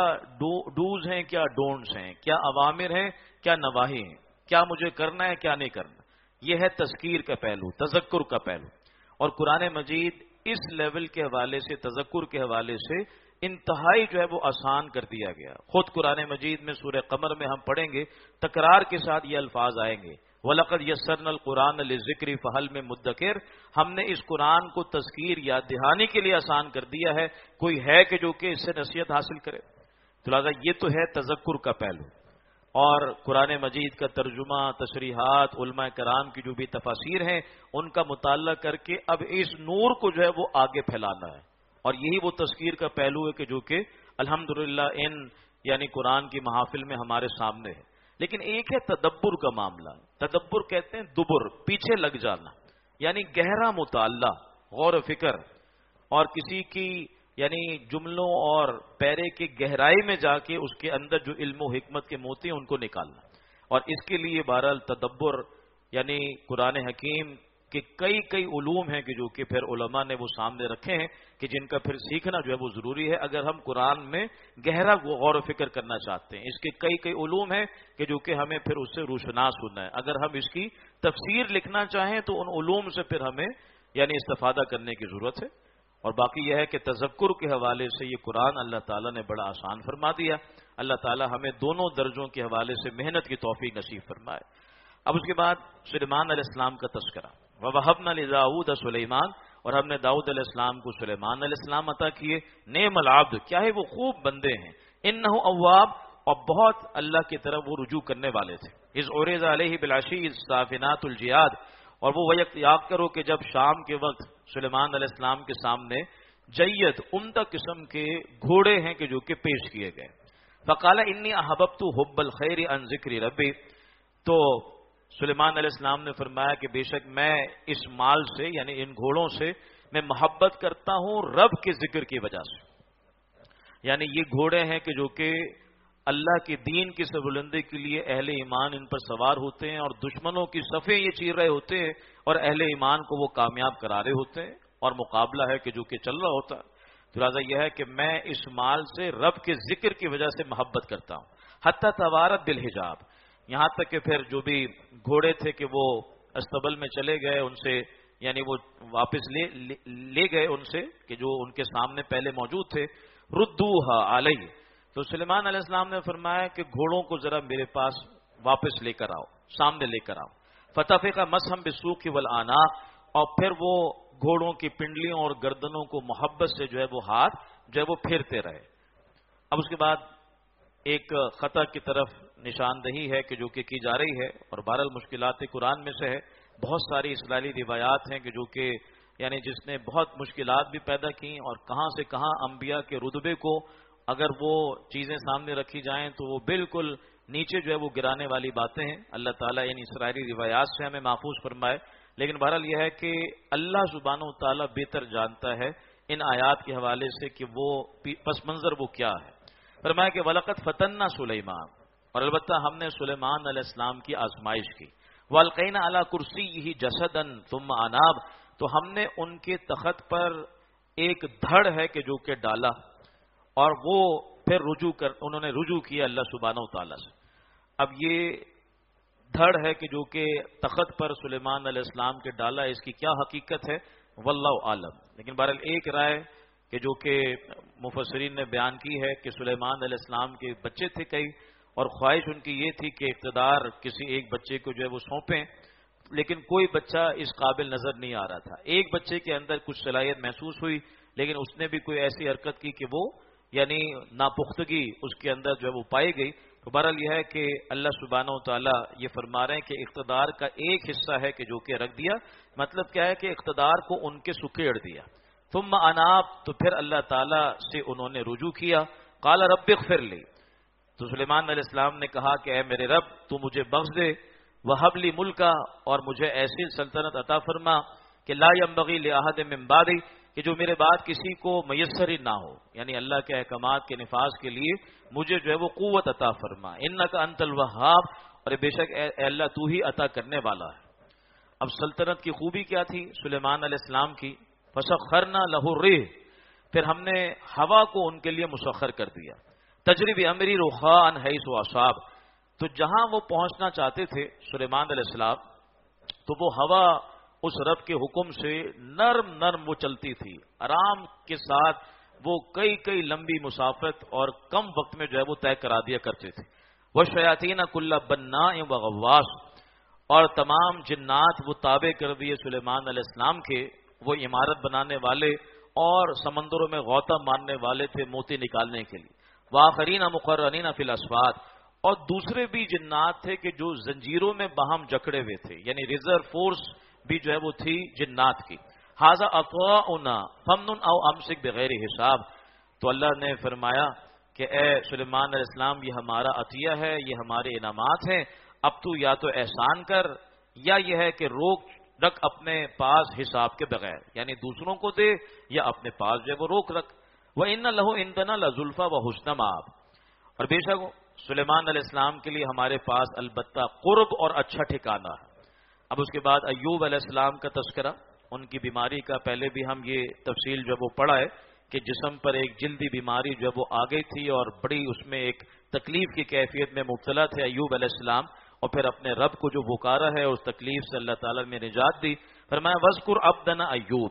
ڈوز ہیں، کیا ڈونٹس ہیں، کیا اوامر ہیں، کیا نواہی ہیں، کیا مجھے کرنا ہے، کیا نہیں کرنا. یہ ہے تذکیر کا پہلو، تذکر کا پہلو. اور قرآن مجید اس لیول کے حوالے سے، تذکر کے حوالے سے انتہائی جو ہے وہ آسان کر دیا گیا. خود قرآن مجید میں سورہ قمر میں ہم پڑھیں گے، تکرار کے ساتھ یہ الفاظ آئیں گے، وَلَقَدْ يَسَّرْنَا الْقُرْآنَ لِلذِّكْرِ فَهَلْ مِن مُدَّكِرٍ. ہم نے اس قرآن کو تذکیر یاد دہانی کے لیے آسان کر دیا ہے، کوئی ہے کہ جو کہ اس سے نصیحت حاصل کرے. تو لہٰذا یہ تو ہے تذکر کا پہلو. اور قرآن مجید کا ترجمہ، تشریحات، علماء کرام کی جو بھی تفاسیر ہیں ان کا مطالعہ کر کے اب اس نور کو جو ہے وہ آگے پھیلانا ہے. اور یہی وہ تذکیر کا پہلو ہے کہ جو کہ الحمدللہ ان یعنی قرآن کی محافل میں ہمارے سامنے ہے. لیکن ایک ہے تدبر کا معاملہ. تدبر کہتے ہیں دبر، پیچھے لگ جانا، یعنی گہرا مطالعہ، غور و فکر، اور کسی کی یعنی جملوں اور پیرے کی گہرائی میں جا کے اس کے اندر جو علم و حکمت کے موتی ہیں ان کو نکالنا. اور اس کے لیے بہرحال تدبر یعنی قرآن حکیم کے کئی علوم ہیں کہ جو کہ پھر علماء نے وہ سامنے رکھے ہیں کہ جن کا پھر سیکھنا جو ہے وہ ضروری ہے اگر ہم قرآن میں گہرا غور و فکر کرنا چاہتے ہیں. اس کے کئی علوم ہیں کہ جو کہ ہمیں پھر اس سے روشناس ہونا ہے. اگر ہم اس کی تفسیر لکھنا چاہیں تو ان علوم سے پھر ہمیں یعنی استفادہ کرنے کی ضرورت ہے. اور باقی یہ ہے کہ تذکر کے حوالے سے یہ قرآن اللہ تعالیٰ نے بڑا آسان فرما دیا. اللہ تعالیٰ ہمیں دونوں درجوں کے حوالے سے محنت کی توفیق نصیب فرمائے. اب اس کے بعد سلیمان علیہ السلام کا تذکرہ. وَوَهَبْنَا لِدَاوُودَ سُلَيْمَانَ، اور ہم نے داؤد علیہ السلام کو سلیمان علیہ السلام عطا کیے. نعم العبد، کیا ہے وہ خوب بندے ہیں. انہ اواب، اور بہت اللہ کی طرف وہ رجوع کرنے والے تھے. اذ عرض علیہ بالعشی الصافنات الجیاد، اور وہ وقت یاد کرو کہ جب شام کے وقت سلیمان علیہ السلام کے سامنے جید عمدہ قسم کے گھوڑے ہیں کہ جو کہ پیش کیے گئے. فقال انی احببت حب الخیر عن ذکر ربی، تو سلیمان علیہ السلام نے فرمایا کہ بے شک میں اس مال سے یعنی ان گھوڑوں سے میں محبت کرتا ہوں رب کے ذکر کی وجہ سے. یعنی یہ گھوڑے ہیں کہ جو کہ اللہ کے دین کی سربلندی کے لیے اہل ایمان ان پر سوار ہوتے ہیں، اور دشمنوں کی صفیں یہ چیر رہے ہوتے ہیں، اور اہل ایمان کو وہ کامیاب کرا رہے ہوتے ہیں، اور مقابلہ ہے کہ جو کہ چل رہا ہوتا ہے. تو لہٰذا یہ ہے کہ میں اس مال سے رب کے ذکر کی وجہ سے محبت کرتا ہوں. حتی توارت بالحجاب، یہاں تک کہ پھر جو بھی گھوڑے تھے کہ وہ استبل میں چلے گئے، ان سے یعنی وہ واپس لے گئے ان سے کہ جو ان کے سامنے پہلے موجود تھے. ردوہا علیہ، تو سلیمان علیہ السلام نے فرمایا کہ گھوڑوں کو ذرا میرے پاس واپس لے کر آؤ، سامنے لے کر آؤ. فتفق مسحم بالسوق والعناق، اور پھر وہ گھوڑوں کی پنڈلیوں اور گردنوں کو محبت سے جو ہے وہ ہاتھ جو ہے وہ پھیرتے رہے. اب اس کے بعد ایک خطا کی طرف نشاندہی ہے کہ جو کہ کی جا رہی ہے، اور بہرحال مشکلات قرآن میں سے ہے. بہت ساری اسرائیلی روایات ہیں کہ جو کہ یعنی جس نے بہت مشکلات بھی پیدا کی، اور کہاں سے کہاں انبیاء کے رتبے کو اگر وہ چیزیں سامنے رکھی جائیں تو وہ بالکل نیچے جو ہے وہ گرانے والی باتیں ہیں. اللہ تعالیٰ ان اسرائیلی روایات سے ہمیں محفوظ فرمائے. لیکن بہرحال یہ ہے کہ اللہ سبحانہ و تعالیٰ بہتر جانتا ہے ان آیات کے حوالے سے کہ وہ پس منظر وہ کیا ہے. فرمایا کہ وَلَقَدْ فَتَنَّا سُلَيْمَانَ، اور البتہ ہم نے سلیمان علیہ السلام کی آزمائش کی. وَأَلْقَيْنَا عَلَى كُرْسِيِّهِ جَسَدًا ثُمَّ أَنَابَ، تو ہم نے ان کے تخت پر ایک دھڑ ہے کہ جو کہ ڈالا، اور وہ پھر انہوں نے رجوع کیا اللہ سبحانہ و تعالیٰ سے. اب یہ دھڑ ہے کہ جو کہ تخت پر سلیمان علیہ السلام کے ڈالا، اس کی کیا حقیقت ہے واللہ عالم. لیکن بہرحال ایک رائے کہ جو کہ مفسرین نے بیان کی ہے کہ سلیمان علیہ السلام کے بچے تھے کئی، اور خواہش ان کی یہ تھی کہ اقتدار کسی ایک بچے کو جو ہے وہ سونپیں، لیکن کوئی بچہ اس قابل نظر نہیں آ رہا تھا. ایک بچے کے اندر کچھ صلاحیت محسوس ہوئی، لیکن اس نے بھی کوئی ایسی حرکت کی کہ وہ یعنی ناپختگی اس کے اندر جو ہے وہ پائی گئی. تو بہرحال یہ ہے کہ اللہ سبحانہ و تعالیٰ یہ فرما رہے ہیں کہ اقتدار کا ایک حصہ ہے کہ جو کہ رکھ دیا. مطلب کیا ہے کہ اقتدار کو ان کے سکیڑ دیا. ثم اناب، تو پھر اللہ تعالیٰ سے انہوں نے رجوع کیا. قال رب اغفر لی، تو سلیمان علیہ السلام نے کہا کہ اے میرے رب تو مجھے بخش دے. وہب لی ملکا، اور مجھے ایسی سلطنت عطا فرما کہ لا ينبغي لأحد من بعدی، کہ جو میرے بعد کسی کو میسر ہی نہ ہو. یعنی اللہ کے احکامات کے نفاذ کے لیے مجھے جو ہے وہ قوت عطا فرما. انک انت الوہاب، اور بے شک اے اللہ تو ہی عطا کرنے والا ہے. اب سلطنت کی خوبی کیا تھی سلیمان علیہ السلام کی؟ فسخرنا لہ الريح، پھر ہم نے ہوا کو ان کے لیے مسخر کر دیا. تجری بامری رخاء حیث اصاب، تو جہاں وہ پہنچنا چاہتے تھے سلیمان علیہ السلام، تو وہ ہوا اس رب کے حکم سے نرم نرم وہ چلتی تھی، آرام کے ساتھ وہ کئی لمبی مسافت اور کم وقت میں جو ہے وہ طے کرا دیا کرتے تھے. وَالشَّيَاطِينَ كُلَّ بَنَّاءٍ وَغَوَّاصٍ، اور تمام جنات وہ تابع کر دیے سلیمان علیہ السلام کے، وہ عمارت بنانے والے اور سمندروں میں غوطہ مارنے والے تھے موتی نکالنے کے لیے. وَآخَرِينَ مُقَرَّنِينَ فِي الْأَصْفَادِ، اور دوسرے بھی جنات تھے کہ جو زنجیروں میں باہم جکڑے ہوئے تھے، یعنی ریزرو فورس بھی جو ہے وہ تھی جنات کی. ھذا عطاؤنا فمنن او امسک بغیر حساب، تو اللہ نے فرمایا کہ اے سلیمان علیہ السلام یہ ہمارا عطیہ ہے، یہ ہمارے انعامات ہیں، اب تو یا تو احسان کر یا یہ ہے کہ روک رکھ اپنے پاس حساب کے بغیر، یعنی دوسروں کو دے یا اپنے پاس جو ہے وہ روک رکھ. وَإِنَّ لَهُ عِندَنَا لَزُلْفَىٰ وَحُسْنَ مَآبٍ، اور بے شک سلیمان علیہ السلام کے لیے ہمارے پاس البتہ قرب اور اچھا ٹھکانہ ہے. اب اس کے بعد ایوب علیہ السلام کا تذکرہ، ان کی بیماری کا پہلے بھی ہم یہ تفصیل جو وہ پڑھا ہے کہ جسم پر ایک جلدی بیماری جو وہ آ گئی تھی اور بڑی اس میں ایک تکلیف کی کیفیت میں مبتلا تھے ایوب علیہ السلام، اور پھر اپنے رب کو جو پکارا ہے اس تکلیف سے اللہ تعالیٰ نے نجات دی. فرمایا وذکر عبدنا ایوب،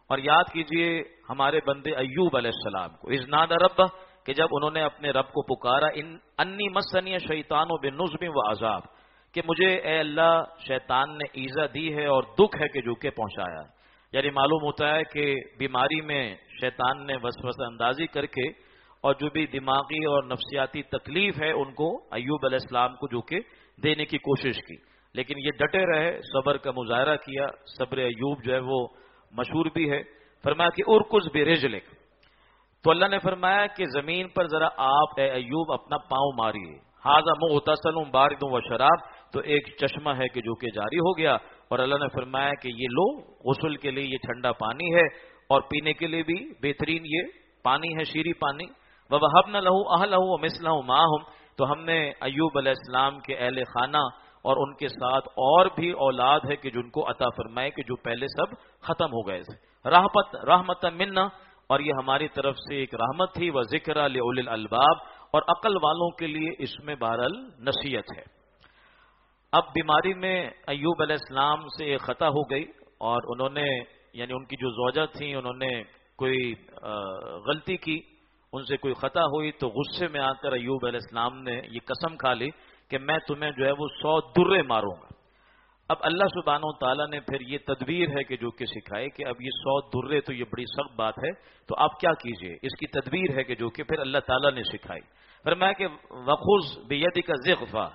اور یاد کیجئے ہمارے بندے ایوب علیہ السلام کو، اذ نادى ربہ، کہ جب انہوں نے اپنے رب کو پکارا، انی مسنی شیطان بنصب وعذاب، کہ مجھے اے اللہ شیطان نے ایذا دی ہے اور دکھ ہے کہ جو کہ پہنچایا. یعنی معلوم ہوتا ہے کہ بیماری میں شیطان نے وسوسہ اندازی کر کے اور جو بھی دماغی اور نفسیاتی تکلیف ہے ان کو ایوب علیہ السلام کو جو کہ دینے کی کوشش کی، لیکن یہ ڈٹے رہے، صبر کا مظاہرہ کیا. صبر ایوب جو ہے وہ مشہور بھی ہے. فرمایا کہ ارکز برجلک، تو اللہ نے فرمایا کہ زمین پر ذرا آپ اے ایوب اپنا پاؤں ماریے. ھذا مغتسل بارد و شراب، تو ایک چشمہ ہے کہ جو کہ جاری ہو گیا، اور اللہ نے فرمایا کہ یہ لو، غسل کے لیے یہ ٹھنڈا پانی ہے اور پینے کے لیے بھی بہترین یہ پانی ہے، شیریں پانی. وَوَهَبْنَا لَهُ أَهْلَهُ وَمِثْلَهُ مَعَهُمْ، تو ہم نے ایوب علیہ السلام کے اہل خانہ اور ان کے ساتھ اور بھی اولاد ہے کہ جن کو عطا فرمائے کہ جو پہلے سب ختم ہو گئے تھے. رحمت منا، اور یہ ہماری طرف سے ایک رحمت تھی. وَذِكْرَى لِأُولِي الْأَلْبَابِ، اور عقل والوں کے لیے اس میں بہرحال نصیحت ہے. اب بیماری میں ایوب علیہ السلام سے ایک خطا ہو گئی، اور انہوں نے یعنی ان کی جو زوجہ تھیں انہوں نے کوئی غلطی کی، ان سے کوئی خطا ہوئی، تو غصے میں آ کر ایوب علیہ السلام نے یہ قسم کھا لی کہ میں تمہیں جو ہے وہ 100 درے ماروں گا. اب اللہ سبحانہ و تعالیٰ نے پھر یہ تدبیر ہے کہ جو کہ سکھائے کہ اب یہ 100 درے تو یہ بڑی سخت بات ہے، تو آپ کیا کیجئے، اس کی تدبیر ہے کہ جو کہ پھر اللہ تعالیٰ نے سکھائی. فرمایا کہ وَخُذْ بِيَدِكَ ضِغْفًا،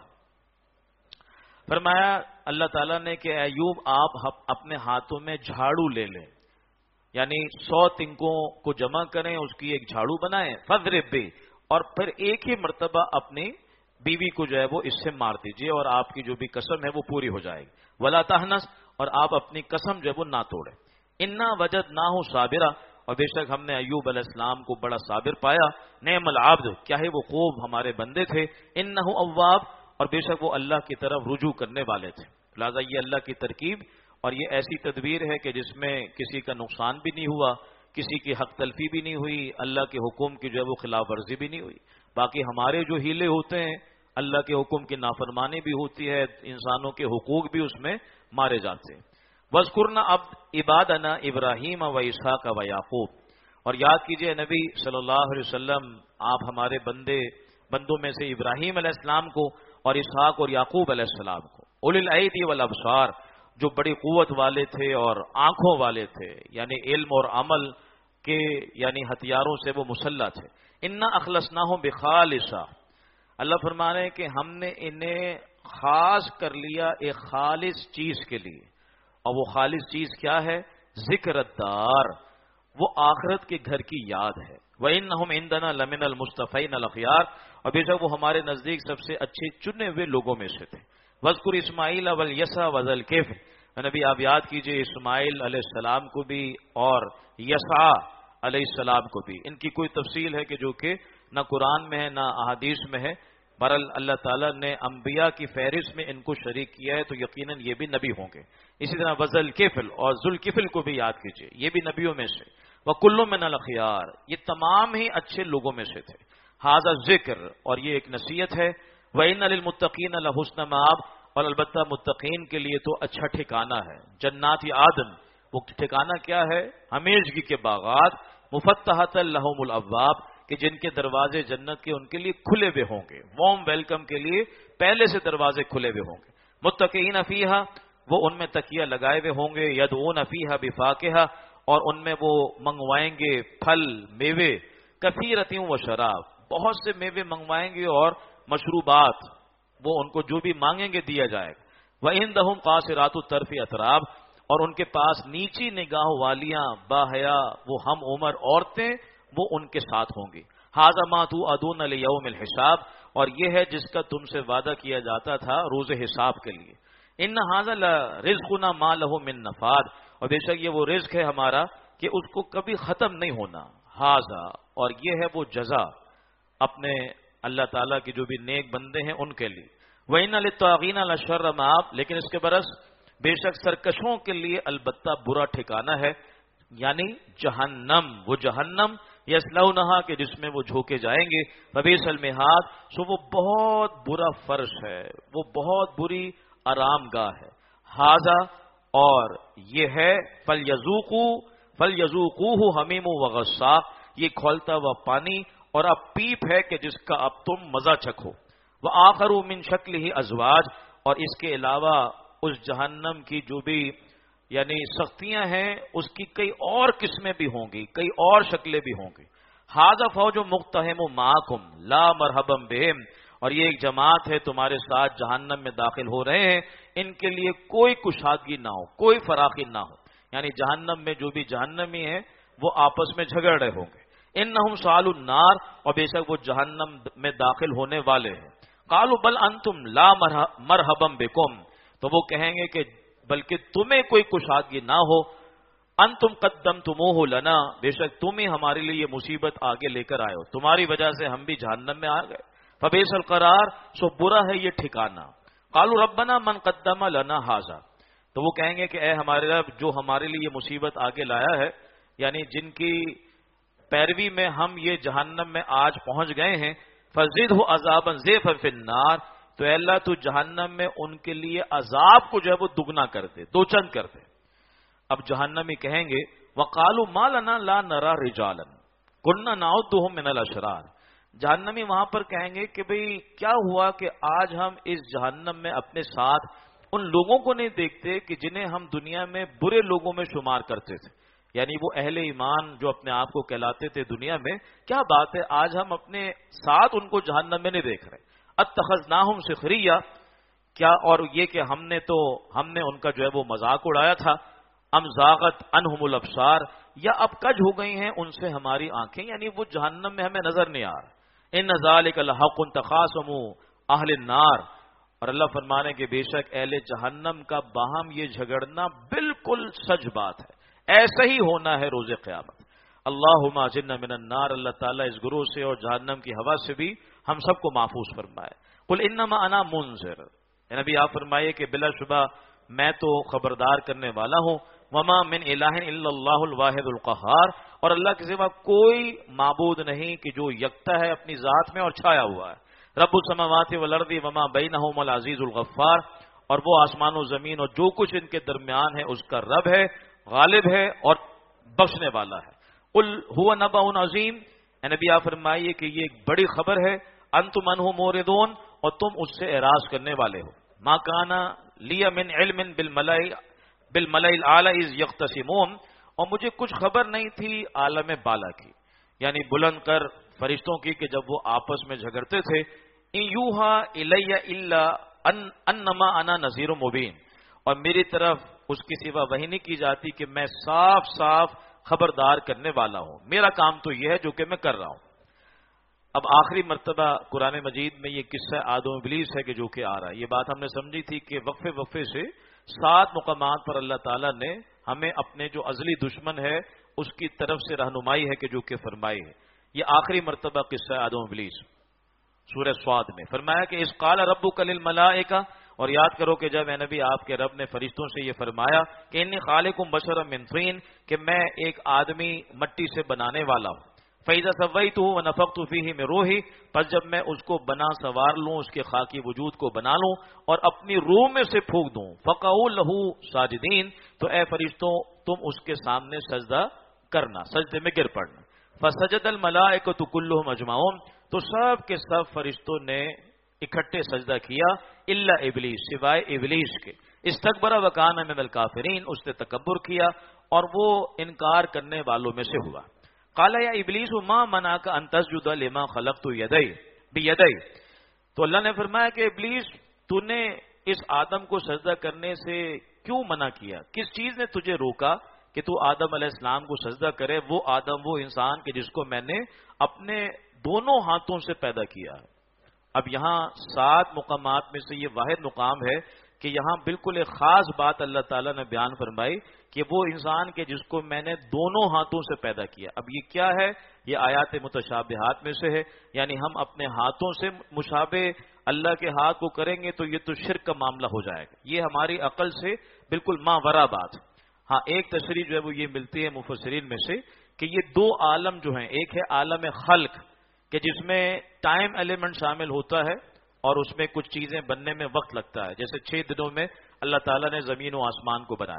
فرمایا اللہ تعالیٰ نے کہ ایوب آپ اپنے ہاتھوں میں جھاڑو لے لیں، یعنی 100 تنکوں کو جمع کریں، اس کی ایک جھاڑو بنائیں. فَضْرِب بِهِ، اور پھر ایک ہی مرتبہ اپنی بیوی کو جو ہے وہ اس سے مار دیجئے اور آپ کی جو بھی قسم ہے وہ پوری ہو جائے گی. وَلَا تَحْنَثْ، اور آپ اپنی قسم جو ہے وہ نہ توڑیں. اِنَّا وَجَدْنَاهُ صَابِرًا، اور بے شک ہم نے ایوب علیہ السلام کو بڑا صابر پایا. نعم العبد، کیا ہے وہ خوب ہمارے بندے تھے. اِنَّهُ اواب، اور بے شک وہ اللہ کی طرف رجوع کرنے والے تھے. لہٰذا یہ اللہ کی ترکیب اور یہ ایسی تدبیر ہے کہ جس میں کسی کا نقصان بھی نہیں ہوا، کسی کی حق تلفی بھی نہیں ہوئی، اللہ کے حکم کی جو ہے وہ خلاف ورزی بھی نہیں ہوئی. باقی ہمارے جو ہیلے ہوتے ہیں، اللہ کے حکم کی نافرمانی بھی ہوتی ہے، انسانوں کے حقوق بھی اس میں مارے جاتے ہیں. وَاذْكُرْنَا عِبَادَنَا إِبْرَاهِيمَ وَإِسْحَاقَ وَيَعْقُوبَ، اور یاد کیجئے نبی صلی اللہ علیہ وسلم آپ ہمارے بندوں میں سے ابراہیم علیہ السلام کو اور اسحاق اور یعقوب علیہ السلام کو. اولی الایدی والابصار، جو بڑی قوت والے تھے اور آنکھوں والے تھے، یعنی علم اور عمل کے یعنی ہتھیاروں سے وہ مسلح تھے. انا اخلصناہم بخالصہ، اللہ فرما رہے ہیں کہ ہم نے انہیں خاص کر لیا ایک خالص چیز کے لیے، اور وہ خالص چیز کیا ہے؟ ذکر الدار، وہ آخرت کے گھر کی یاد ہے. وَإِنَّهُمْ عِندَنَا لَمِنَ الْمُصْطَفَيْنَ الْأَخْيَارِ، اور بے شک وہ ہمارے نزدیک سب سے اچھے چنے ہوئے لوگوں میں سے تھے. وَاذْكُرْ إِسْمَاعِيلَ وَالْيَسَعَ وَذَا الْكِفْلِ، نبی آپ یاد کیجئے اسماعیل علیہ السلام کو بھی اور یسع علیہ السلام کو بھی. ان کی کوئی تفصیل ہے کہ جو کہ نہ قرآن میں ہے نہ احادیث میں ہے. بہرحال اللہ تعالیٰ نے انبیاء کی فہرست میں ان کو شریک کیا ہے، تو یقیناً یہ بھی نبی ہوں گے. اسی طرح وذا الکفل، اور ذوالکفل کو بھی یاد کیجئے، یہ بھی نبیوں میں سے. وَكُلٌّ مِّنَ الْأَخْيَارِ، یہ تمام ہی اچھے لوگوں میں سے تھے. ھذا ذکر، اور یہ ایک نصیحت ہے. وَإِنَّ لِلْمُتَّقِينَ لَحُسْنَ مآب، اور البتہ متقین کے لیے تو اچھا ٹھکانہ ہے. جنات عدن، وہ ٹھکانہ کیا ہے؟ ہمیشگی کے باغات. مفتحۃ لہم الابواب، کہ جن کے دروازے جنت کے ان کے لیے کھلے ہوئے ہوں گے، وارم ویلکم کے لیے پہلے سے دروازے کھلے ہوئے ہوں گے. متقین فیہا، وہ ان میں تکیہ لگائے ہوئے ہوں گے. یدعون فیہا بفاکہہ، اور ان میں وہ منگوائیں گے پھل میوے. کثیرۃ و شراب، بہت سے میوے منگوائیں گے اور مشروبات، وہ ان کو جو بھی مانگیں گے دیا جائے گا. وَعِندَهُمْ قَاصِرَاتُ الطَّرْفِ اطراب، اور ان کے پاس نیچی نگاہ والیاں باحیا وہ ہم عمر عورتیں وہ ان کے ساتھ ہوں گی. ھذا ما توعدون لیوم الحساب، اور یہ ہے جس کا تم سے وعدہ کیا جاتا تھا روز حساب کے لیے. ان ھذا لرزقنا ما له من نفاد، اور بے شک یہ وہ رزق ہے ہمارا کہ اس کو کبھی ختم نہیں ہونا. ھذا، اور یہ ہے وہ جزا اپنے اللہ تعالیٰ کے جو بھی نیک بندے ہیں ان کے لیے. وَإِنَّ لِلطَّاغِينَ لَشَرَّ مآب، لیکن اس کے برعکس بے شک سرکشوں کے لیے البتہ برا ٹھکانہ ہے، یعنی جہنم. وہ جہنم یصلونہا، کہ جس میں وہ جھونکے جائیں گے. وبئس المہاد، سو وہ بہت برا فرش ہے، وہ بہت بری آرام گاہ ہے. ھذا، اور یہ ہے فلیذوقوا فَلْيَذُوقُوهُ حَمِیمٌ وَغَسَّاقٌ، یہ کھولتا ہوا پانی اور اب پیپ ہے کہ جس کا اب تم مزہ چکھو. وَآخَرُ مِن شَکْلِهِ أَزْوَاجٌ، اور اس کے علاوہ اس جہنم کی جو بھی یعنی سختیاں ہیں اس کی کئی اور قسمیں بھی ہوں گی، کئی اور شکلیں بھی ہوں گی. ھذا فوج مقتحم معکم لا مرحبا بہم، اور یہ ایک جماعت ہے تمہارے ساتھ جہنم میں داخل ہو رہے ہیں، ان کے لیے کوئی کشادگی نہ ہو، کوئی فراخی نہ ہو. یعنی جہنم میں جو بھی جہنمی ہیں وہ آپس میں جھگڑ رہے ہوں گے. انہم صالوا النار، اور بے شک وہ جہنم میں داخل ہونے والے ہیں. قالوا بل انتم لا مرحبا بکم، تو وہ کہیں گے کہ بلکہ تمہیں کوئی کشادگی نہ ہو. انتم قدمتموہ لنا، بے شک تم ہی ہمارے لیے یہ مصیبت آگے لے کر آئے ہو، تمہاری وجہ سے ہم بھی جہنم میں آ گئے. فبئس القرار، سو برا ہے یہ ٹھکانہ. قالوا ربنا من قدم لنا ھذا، تو وہ کہیں گے کہ اے ہمارے رب جو ہمارے لیے یہ مصیبت آگے لایا ہے، یعنی جن کی پیروی میں ہم یہ جہنم میں آج پہنچ گئے ہیں، فزدہ عذابا ضعفا فی النار، تو اے اللہ تو جہنم میں ان کے لیے عذاب کو جو ہے وہ دگنا کر دے، دو چند کر دے. اب جہنمی کہیں گے وقالوا ما لنا لا نرى رجالا كنا نعدهم من الاشرار، جہنمی وہاں پر کہیں گے کہ بھئی کیا ہوا کہ آج ہم اس جہنم میں اپنے ساتھ ان لوگوں کو نہیں دیکھتے کہ جنہیں ہم دنیا میں برے لوگوں میں شمار کرتے تھے. یعنی وہ اہل ایمان جو اپنے آپ کو کہلاتے تھے دنیا میں، کیا بات ہے آج ہم اپنے ساتھ ان کو جہنم میں نہیں دیکھ رہے. اتخذناہم سخریہ، کیا اور یہ کہ ہم نے ان کا جو ہے وہ مذاق اڑایا تھا. ام زاغت عنہم الابصار، یا اب کج ہو گئی ہیں ان سے ہماری آنکھیں، یعنی وہ جہنم میں ہمیں نظر نہیں آ رہا. ان ذالک لحق تخاصموا اہل النار، اور اللہ فرمانے کہ بے شک اہل جہنم کا باہم یہ جھگڑنا بالکل سچ بات ہے، ایسا ہی ہونا ہے روز قیامت. اللہم اجرنا من النار، اللہ تعالیٰ اس گروہ سے اور جہنم کی ہوا سے بھی ہم سب کو محفوظ فرمائے. قل انما انا منذر، نبی آپ فرمائے کہ بلا شبہ میں تو خبردار کرنے والا ہوں. وما من الہ الا اللہ الواحد القہار، اور اللہ کے سوا کوئی معبود نہیں کہ جو یکتا ہے اپنی ذات میں اور چھایا ہوا ہے. رب السماوات والارض وما بینہما العزیز الغفار، اور وہ آسمان و زمین اور جو کچھ ان کے درمیان ہے اس کا رب ہے، غالب ہے اور بخشنے والا ہے. قل هو نبأ عظیم، اے نبی آپ فرمائیے کہ یہ ایک بڑی خبر ہے. انتم عنہ موردون، اور تم اس سے اعراض کرنے والے ہو. ما کان لی من علم بالملأ الاعلی اذ یختصمون، اور مجھے کچھ خبر نہیں تھی عالم بالا کی، یعنی بلند کر فرشتوں کی، کہ جب وہ آپس میں جھگڑتے تھے. ان یوحا الی الا انما انا نذیر مبین، اور میری طرف اس کی سوا وحی نہیں کی جاتی کہ میں صاف صاف خبردار کرنے والا ہوں. میرا کام تو یہ ہے جو کہ میں کر رہا ہوں. اب آخری مرتبہ قرآن مجید میں یہ قصہ آدم و ابلیس ہے کہ جو کہ آ رہا ہے. یہ بات ہم نے سمجھی تھی کہ وقفے وقفے سے 7 مقامات پر اللہ تعالیٰ نے ہمیں اپنے جو ازلی دشمن ہے اس کی طرف سے رہنمائی ہے کہ جو کہ فرمائی ہے. یہ آخری مرتبہ قصہ آدم و ابلیس سورہ صاد میں فرمایا کہ اس قال ربک للملائکہ، اور یاد کرو کہ جب اے نبی آپ کے رب نے فرشتوں سے یہ فرمایا کہ انی خالق بشرا من طین، کہ میں ایک آدمی مٹی سے بنانے والا ہوں. فَإِذَا سَوَّيْتُهُ وَنَفَخْتُ فِيهِ مِن رُوحِي، پس جب میں اس کو بنا سوار لوں، اس کے خاکی وجود کو بنا لوں اور اپنی روح میں سے پھونک دوں. فَقَعُوا لَهُ سَاجِدِينَ، تو اے فرشتوں تم اس کے سامنے سجدہ کرنا، سجدے میں گر پڑنا. فَسَجَدَ الْمَلَائِكَةُ كُلُّهُمْ أَجْمَعُونَ، تو سب کے سب فرشتوں نے اکٹھے سجدہ کیا، الا ابلیس، سوائے ابلیس کے. استکبر وکان من الکافرین، اس نے تکبر کیا اور وہ انکار کرنے والوں میں سے ہوا. قال یا ابلیس ما منعک ان تسجد لما خلقت بیدی، تو اللہ نے فرمایا کہ ابلیس تو نے اس آدم کو سجدہ کرنے سے کیوں منع کیا، کس چیز نے تجھے روکا کہ تو آدم علیہ السلام کو سجدہ کرے، وہ آدم، وہ انسان کہ جس کو میں نے اپنے دونوں ہاتھوں سے پیدا کیا. اب یہاں 7 مقامات میں سے یہ واحد مقام ہے کہ یہاں بالکل ایک خاص بات اللہ تعالیٰ نے بیان فرمائی کہ وہ انسان کے جس کو میں نے دونوں ہاتھوں سے پیدا کیا. اب یہ کیا ہے؟ یہ آیات متشابہات میں سے ہے، یعنی ہم اپنے ہاتھوں سے مشابہ اللہ کے ہاتھ کو کریں گے تو یہ تو شرک کا معاملہ ہو جائے گا. یہ ہماری عقل سے بالکل ماورا بات. ہاں ایک تشریح جو ہے وہ یہ ملتی ہے مفسرین میں سے کہ یہ 2 عالم جو ہیں، ایک ہے عالم خلق کہ جس میں ٹائم ایلیمنٹ شامل ہوتا ہے اور اس میں کچھ چیزیں بننے میں وقت لگتا ہے، جیسے 6 دنوں میں اللہ تعالیٰ نے زمین و آسمان کو بنایا.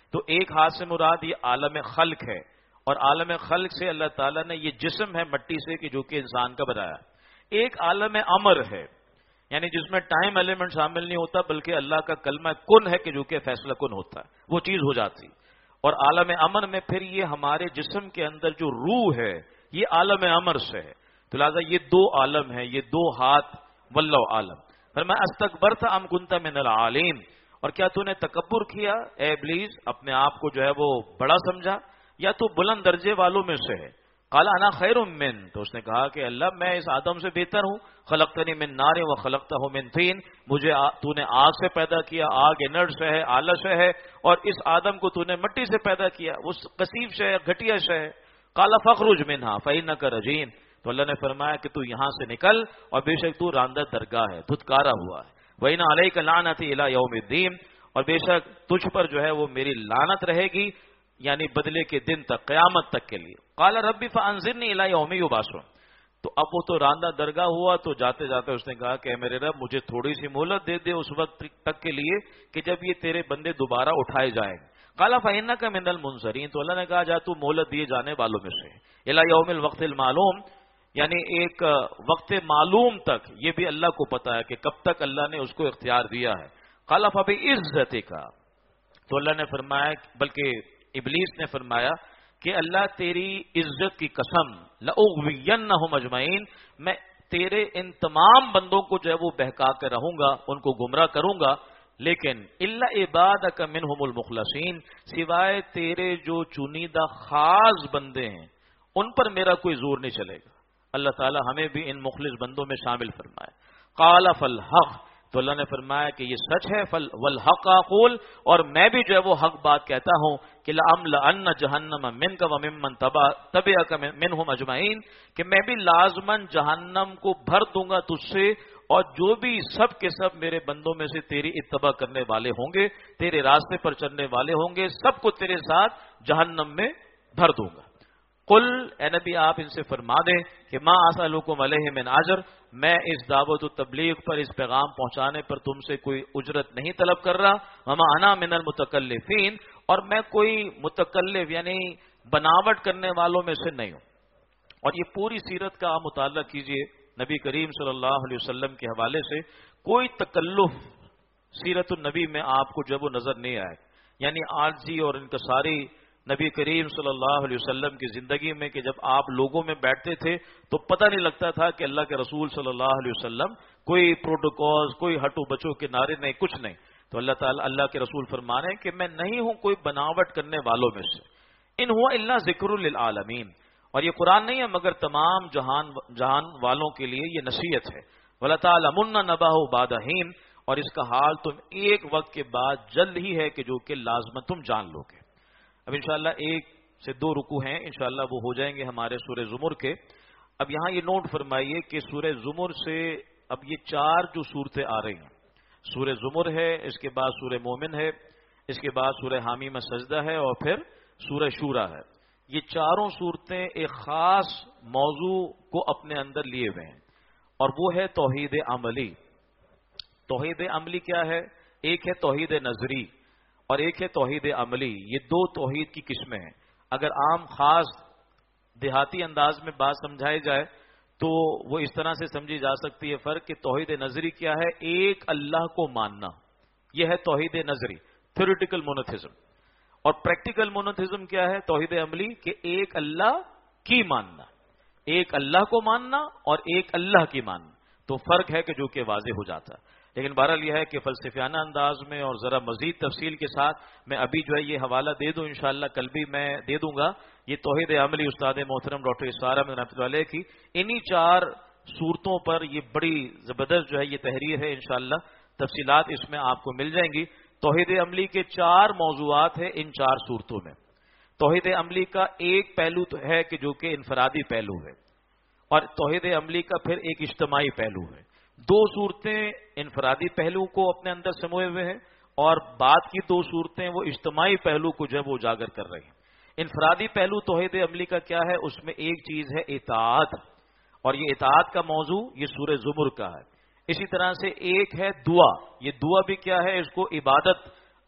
تو ایک ہاتھ سے مراد یہ عالم خلق ہے، اور عالم خلق سے اللہ تعالیٰ نے یہ جسم ہے مٹی سے کہ جو کہ انسان کا بنایا. ایک عالم امر ہے، یعنی جس میں ٹائم ایلیمنٹ شامل نہیں ہوتا بلکہ اللہ کا کلمہ کن ہے کہ جو کہ فیصلہ کن ہوتا ہے، وہ چیز ہو جاتی. اور عالم امر میں پھر یہ ہمارے جسم کے اندر جو روح ہے یہ عالم امر سے ہے. تو لہٰذا یہ دو عالم ہے، یہ دو ہاتھ واللہ عالم. فرمایا استکبرت ام کنت من العالین، اور کیا تو نے تکبر کیا اے ابلیس، اپنے آپ کو جو ہے وہ بڑا سمجھا، یا تو بلند درجے والوں میں سے ہے. قال انا خیر من، تو اس نے کہا کہ اللہ میں اس آدم سے بہتر ہوں. خلقتنی من نار و خلقتہ من طین، مجھے تو نے آگ سے پیدا کیا، آگ انرٹ سے ہے، آلس سے ہے، اور اس آدم کو تو نے مٹی سے پیدا کیا، وہ کثیف سے ہے، گھٹیا سے ہے. قال فاخرج منها فانک رجیم، تو اللہ نے فرمایا کہ تو یہاں سے نکل اور بے شک تو راندہ درگاہ ہے، دھتکارا ہوا ہے. وَإِنَّ عَلَيْكَ لَعْنَتِي إِلَىٰ يَوْمِ الدِّينِ، اور بے شک تجھ پر جو ہے وہ میری لعنت رہے گی، یعنی بدلے کے دن تک، قیامت تک کے لیے. قال رب فانظرنی الی یوم یبعثون، تو اب وہ تو راندہ درگاہ ہوا، تو جاتے جاتے اس نے کہا کہ اے میرے رب مجھے تھوڑی سی مہلت دے دے اس وقت تک کے لیے کہ جب یہ تیرے بندے دوبارہ اٹھائے جائیں. قال فإنک من المنظرین، تو اللہ نے کہا جا تو مہلت دیے جانے والوں میں سے. الی یوم الوقت المعلوم، یعنی ایک وقت معلوم تک، یہ بھی اللہ کو پتا ہے کہ کب تک اللہ نے اس کو اختیار دیا ہے. قال فبعزتک، تو اللہ نے فرمایا، بلکہ ابلیس نے فرمایا کہ اللہ تیری عزت کی قسم، لأغوینہم اجمعین، میں تیرے ان تمام بندوں کو جو ہے وہ بہکا کے رہوں گا، ان کو گمراہ کروں گا، لیکن الا عبادک منہم المخلصین، سوائے تیرے جو چنیدہ خاص بندے ہیں ان پر میرا کوئی زور نہیں چلے گا. اللہ تعالی ہمیں بھی ان مخلص بندوں میں شامل فرمائے. قال فالحق، تو اللہ نے فرمایا کہ یہ سچ ہے، والحق اقول، اور میں بھی جو ہے وہ حق بات کہتا ہوں کہ لأملأن جہنم منک وممن تبعک منہم اجمعین، کہ میں بھی لازماً جہنم کو بھر دوں گا تجھ سے، اور جو بھی سب کے سب میرے بندوں میں سے تیری اتباع کرنے والے ہوں گے، تیرے راستے پر چلنے والے ہوں گے، سب کو تیرے ساتھ جہنم میں بھر دوں گا. قل، اے نبی آپ ان سے فرما دیں کہ ما اسألکم علیہ من اجر، میں اس دعوت و تبلیغ پر، اس پیغام پہنچانے پر تم سے کوئی اجرت نہیں طلب کر رہا. وما انا من المتکلفین، اور میں کوئی متکلف یعنی بناوٹ کرنے والوں میں سے نہیں ہوں. اور یہ پوری سیرت کا آپ مطالعہ کیجئے نبی کریم صلی اللہ علیہ وسلم کے حوالے سے، کوئی تکلف سیرت النبی میں آپ کو جب وہ نظر نہیں آئے، یعنی عاجزی اور انکساری نبی کریم صلی اللہ علیہ وسلم کی زندگی میں، کہ جب آپ لوگوں میں بیٹھتے تھے تو پتہ نہیں لگتا تھا کہ اللہ کے رسول صلی اللہ علیہ وسلم کوئی پروٹوکولز، کوئی ہٹو بچوں کے نعرے نہیں، کچھ نہیں. تو اللہ تعالیٰ، اللہ کے رسول فرمانے کہ میں نہیں ہوں کوئی بناوٹ کرنے والوں میں سے. ان ہوا الا ذکر للعالمین، اور یہ قرآن نہیں ہے مگر تمام جہان والوں کے لیے یہ نصیحت ہے. وَلَتَعْلَمُنَّ نَبَأَهُ بَعْدَ حِینٍ، اور اس کا حال تم ایک وقت کے بعد جلد ہی ہے کہ جو کہ لازماً تم جان لو گے. اب انشاءاللہ 1 سے 2 رکوع ہیں، انشاءاللہ وہ ہو جائیں گے ہمارے سورہ زمر کے. اب یہاں یہ نوٹ فرمائیے کہ سورہ زمر سے اب یہ 4 جو صورتیں آ رہی ہیں، سورہ زمر ہے، اس کے بعد سورہ مومن ہے، اس کے بعد سورہ حامیم سجدہ ہے، اور پھر سورہ شورا ہے. یہ چاروں صورتیں ایک خاص موضوع کو اپنے اندر لیے ہوئے ہیں، اور وہ ہے توحید عملی. توحید عملی کیا ہے؟ ایک ہے توحید نظری اور ایک ہے توحید عملی. یہ 2 توحید کی قسمیں ہیں. اگر عام خاص دیہاتی انداز میں بات سمجھائی جائے تو وہ اس طرح سے سمجھی جا سکتی ہے فرق کہ توحید نظری کیا ہے؟ ایک اللہ کو ماننا، یہ ہے توحید نظری، تھیوریٹیکل مونوتھزم. اور پریکٹیکل مونوتھزم کیا ہے؟ توحید عملی، کہ ایک اللہ کی ماننا، ایک اللہ کو ماننا اور ایک اللہ کی ماننا. تو فرق ہے کہ جو کہ واضح ہو جاتا ہے. لیکن بہرحال یہ ہے کہ فلسفیانہ انداز میں اور ذرا مزید تفصیل کے ساتھ میں ابھی جو ہے یہ حوالہ دے دوں، انشاءاللہ کل بھی میں دے دوں گا. یہ توحید عملی استاد محترم ڈاکٹر اسرار احمد رحمۃ اللہ علیہ کی انہی 4 صورتوں پر یہ بڑی زبردست جو ہے یہ تحریر ہے. انشاءاللہ تفصیلات اس میں آپ کو مل جائیں گی. توحید عملی کے 4 موضوعات ہیں ان 4 صورتوں میں. توحید عملی کا ایک پہلو تو ہے کہ جو کہ انفرادی پہلو ہے، اور توحید عملی کا پھر ایک اجتماعی پہلو ہے. 2 صورتیں انفرادی پہلو کو اپنے اندر سموئے ہوئے ہیں، اور بعد کی 2 صورتیں وہ اجتماعی پہلو کو جو ہے وہ اجاگر کر رہی ہیں. انفرادی پہلو توحید عملی کا کیا ہے؟ اس میں ایک چیز ہے اطاعت، اور یہ اطاعت کا موضوع یہ سورہ زمر کا ہے. اسی طرح سے ایک ہے دعا. یہ دعا بھی کیا ہے؟ اس کو عبادت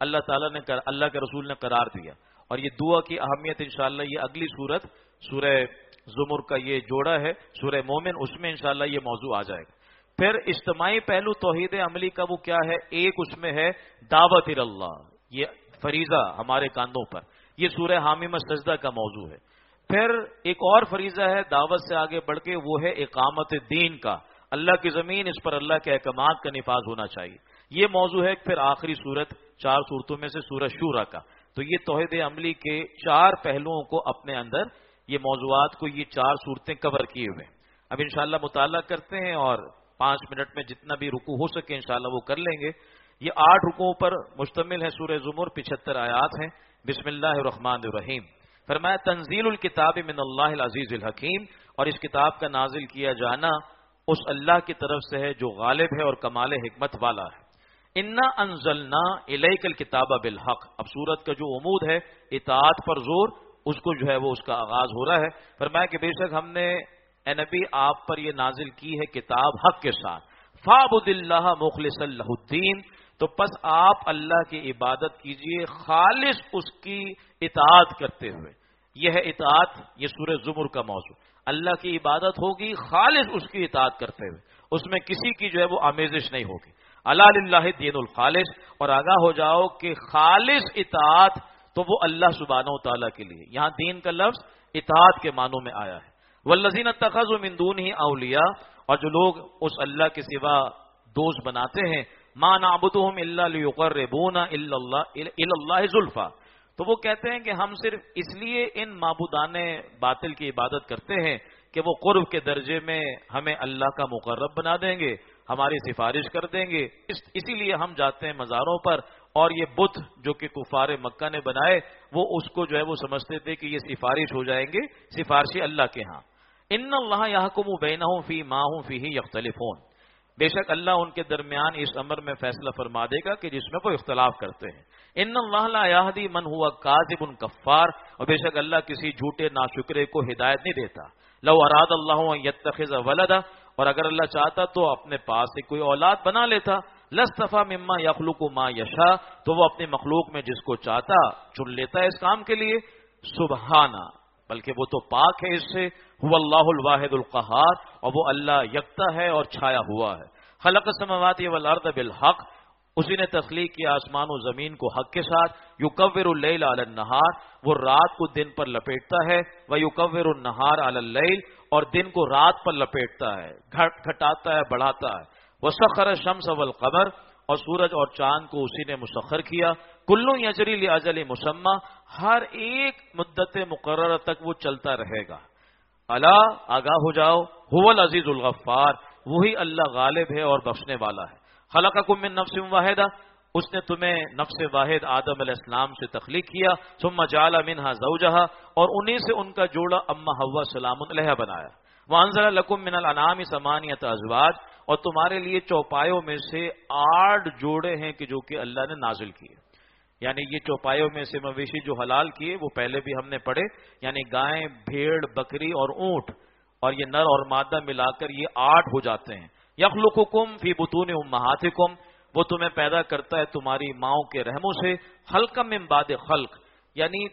اللہ تعالیٰ نے اللہ کے رسول نے قرار دیا. اور یہ دعا کی اہمیت انشاءاللہ یہ اگلی صورت سورہ زمر کا یہ جوڑا ہے سورہ مومن، اس میں انشاءاللہ یہ موضوع آ جائے گا. پھر اجتماعی پہلو توحید عملی کا وہ کیا ہے؟ ایک اس میں ہے دعوت اللہ، یہ فریضہ ہمارے کاندھوں پر، یہ سورہ حامیم سجدہ کا موضوع ہے. پھر ایک اور فریضہ ہے دعوت سے آگے بڑھ کے، وہ ہے اقامت دین کا، اللہ کی زمین اس پر اللہ کے احکامات کا نفاذ ہونا چاہیے، یہ موضوع ہے. پھر آخری صورت 4 صورتوں میں سے سورہ شورا کا. تو یہ توحید عملی کے 4 پہلوؤں کو اپنے اندر، یہ موضوعات کو یہ 4 صورتیں کور کیے ہوئے. اب انشاءاللہ مطالعہ کرتے ہیں اور 5 منٹ میں جتنا بھی رکوع ہو سکے انشاءاللہ وہ کر لیں گے. یہ 8 رکوعوں پر مشتمل ہے سورہ زمر، 75 آیات ہیں. بسم اللہ الرحمن الرحیم. فرمایا تنزیل الکتاب من اللہ العزیز الحکیم، اور اس کتاب کا نازل کیا جانا اس اللہ کی طرف سے ہے جو غالب ہے اور کمال حکمت والا ہے. انا انزلنا الیک الکتاب بالحق. اب سورت کا جو عمود ہے اطاعت پر زور، اس کو جو ہے وہ اس کا آغاز ہو رہا ہے. فرمایا کہ بے شک ہم نے اے نبی آپ پر یہ نازل کی ہے کتاب حق کے ساتھ. فاعبد اللہ مخلصا لہ الدین، تو پس آپ اللہ کی عبادت کیجئے خالص اس کی اطاعت کرتے ہوئے. یہ ہے اطاعت، یہ سورہ زمر کا موضوع. اللہ کی عبادت ہوگی خالص اس کی اطاعت کرتے ہوئے، اس میں کسی کی جو ہے وہ آمیزش نہیں ہوگی. الا للہ دین الخالص، اور آگاہ ہو جاؤ کہ خالص اطاعت تو وہ اللہ سبحانہ و تعالیٰ کے لیے. یہاں دین کا لفظ اطاعت کے معنوں میں آیا ہے. والذین اتخذوا من دونہ اولیاء، اور جو لوگ اس اللہ کے سوا دوست بناتے ہیں، ما نعبدهم الا لیقربونا الی اللہ زلفی، تو وہ کہتے ہیں کہ ہم صرف اس لیے ان معبودان باطل کی عبادت کرتے ہیں کہ وہ قرب کے درجے میں ہمیں اللہ کا مقرب بنا دیں گے، ہماری سفارش کر دیں گے، اسی لیے ہم جاتے ہیں مزاروں پر. اور یہ بت جو کہ کفار مکہ نے بنائے، وہ اس کو جو ہے وہ سمجھتے تھے کہ یہ سفارش ہو جائیں گے، سفارشی اللہ کے ہاں. ان اللہ یحکم بینہم فی ما ھم فیہ یختلفون، بے شک اللہ ان کے درمیان اس امر میں فیصلہ فرما دے گا کہ جس میں وہ اختلاف کرتے ہیں. ان اللہ لا یہدی من ہوا کاذب کفار، اور بے شک اللہ کسی جھوٹے ناشکرے کو ہدایت نہیں دیتا. لو اراد اللہ ان یتخذ ولدا، اور اگر اللہ چاہتا تو اپنے پاس سے کوئی اولاد بنا لیتا. لاصطفی مما یخلق ما یشاء، تو وہ اپنی مخلوق میں جس کو چاہتا چن لیتا ہے اس کام کے لیے. سبحانہ، بلکہ وہ تو پاک ہے اس سے. هو اللہ الواحد القہار، اور وہ اللہ یکتا ہے اور چھایا ہوا ہے. خلق السماوات والارض بالحق، اسی نے تخلیق کیا آسمان و زمین کو حق کے ساتھ. یکور اللیل علی النہار، وہ رات کو دن پر لپیٹتا ہے. ویکور النہار علی اللیل، اور دن کو رات پر لپیٹتا ہے، گھٹاتا ہے، بڑھاتا ہے. وسخر الشمس والقمر، اور سورج اور چاند کو اسی نے مسخر کیا. کل یجری لاجل مسمى، ہر ایک مدت مقررہ تک وہ چلتا رہے گا. الا، آگاہ ہو جاؤ، هو العزیز الغفار، وہی اللہ غالب ہے اور بخشنے والا ہے. خلقکم من نفس واحدہ، اس نے تمہیں نفس واحد آدم علیہ السلام سے تخلیق کیا. ثم جعل منها زوجها، اور انہی سے ان کا جوڑا اما حوا سلام علیہا بنایا. وانزل لکم من الانعام ثمانیۃ ازواج، اور تمہارے لیے چوپایوں میں سے 8 جوڑے ہیں کہ جو کہ اللہ نے نازل کیے. یعنی یہ چوپایوں میں سے مویشی جو حلال کیے وہ پہلے بھی ہم نے پڑھے، یعنی گائیں، بھیڑ، بکری اور اونٹ، اور یہ نر اور مادہ ملا کر یہ 8 ہو جاتے ہیں. یخلقکم فی بطون امہاتکم، وہ تمہیں پیدا کرتا ہے تمہاری ماؤں کے رحموں سے. خلقا من بعد خلق، یعنی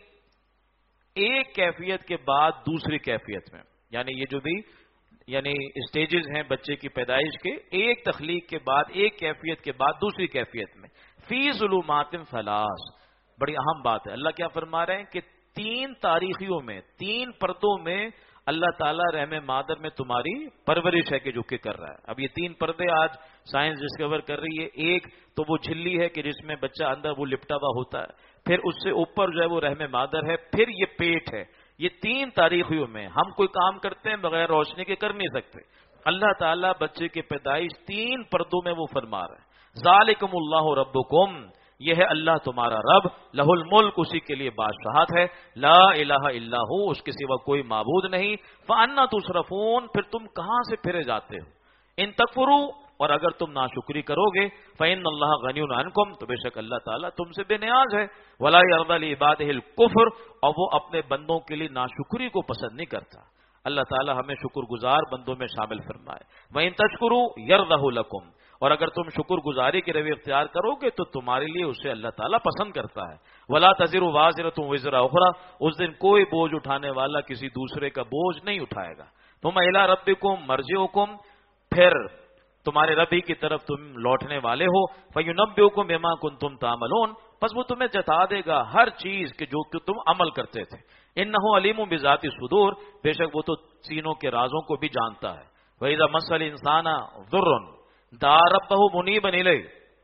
ایک کیفیت کے بعد دوسری کیفیت میں، یعنی یہ جو بھی یعنی اسٹیجز ہیں بچے کی پیدائش کے، ایک تخلیق کے بعد ایک کیفیت کے بعد دوسری کیفیت میں. فی ظلمات ثلاث، بڑی اہم بات ہے. اللہ کیا فرما رہے ہیں کہ 3 تاریخیوں میں، 3 پردوں میں اللہ تعالیٰ رحم مادر میں تمہاری پرورش ہے کہ جو کہ کر رہا ہے. اب یہ 3 پردے آج سائنس ڈسکور کر رہی ہے. ایک تو وہ جھلی ہے کہ جس میں بچہ اندر وہ لپٹا ہوا ہوتا ہے، پھر اس سے اوپر جو ہے وہ رحم مادر ہے، پھر یہ پیٹ ہے. یہ 3 تاریخیوں میں ہم کوئی کام کرتے ہیں بغیر روشنی کے کر نہیں سکتے. اللہ تعالیٰ بچے کی پیدائش 3 پردوں میں وہ فرما رہا ہے. ذالکم اللہ ربکم، یہ ہے اللہ تمہارا رب. لہ الملک، اسی کے لیے بادشاہت ہے. لا الہ الا ہو، اس کے سوا کوئی معبود نہیں. فانا تصرفون، پھر تم کہاں سے پھرے جاتے ہو. ان تکفروا، اور اگر تم ناشکری کرو گے، فإن اللہ غنی عنکم، تو بے شک اللہ تعالیٰ تم سے بے نیاز ہے. ولا یرضی لعبادہ الکفر، اور وہ اپنے بندوں کے لیے ناشکری کو پسند نہیں کرتا. اللہ تعالیٰ ہمیں شکر گزار بندوں میں شامل فرمائے. وإن تشکروا یرضہ لکم، اور اگر تم شکر گزاری کے رویے اختیار کرو گے تو تمہارے لیے اسے اللہ تعالیٰ پسند کرتا ہے. ولا تزر وازرۃ وزر اخری، اس دن کوئی بوجھ اٹھانے والا کسی دوسرے کا بوجھ نہیں اٹھائے گا. ثم الی ربکم مرجعکم، پھر تمہارے رب ہی کی طرف تم لوٹنے والے ہو. فینبئکم بما کنتم تعملون، پس وہ تمہیں جتا دے گا ہر چیز کے جو کہ تم عمل کرتے تھے. انہ علیم بذات الصدور، بے شک وہ تو سینوں کے رازوں کو بھی جانتا ہے. وَإِذَا مَسَّ الْإِنسَانَ ضُرٌّ دَعَا رَبَّهُ مُنِيبًا إِلَيْهِ،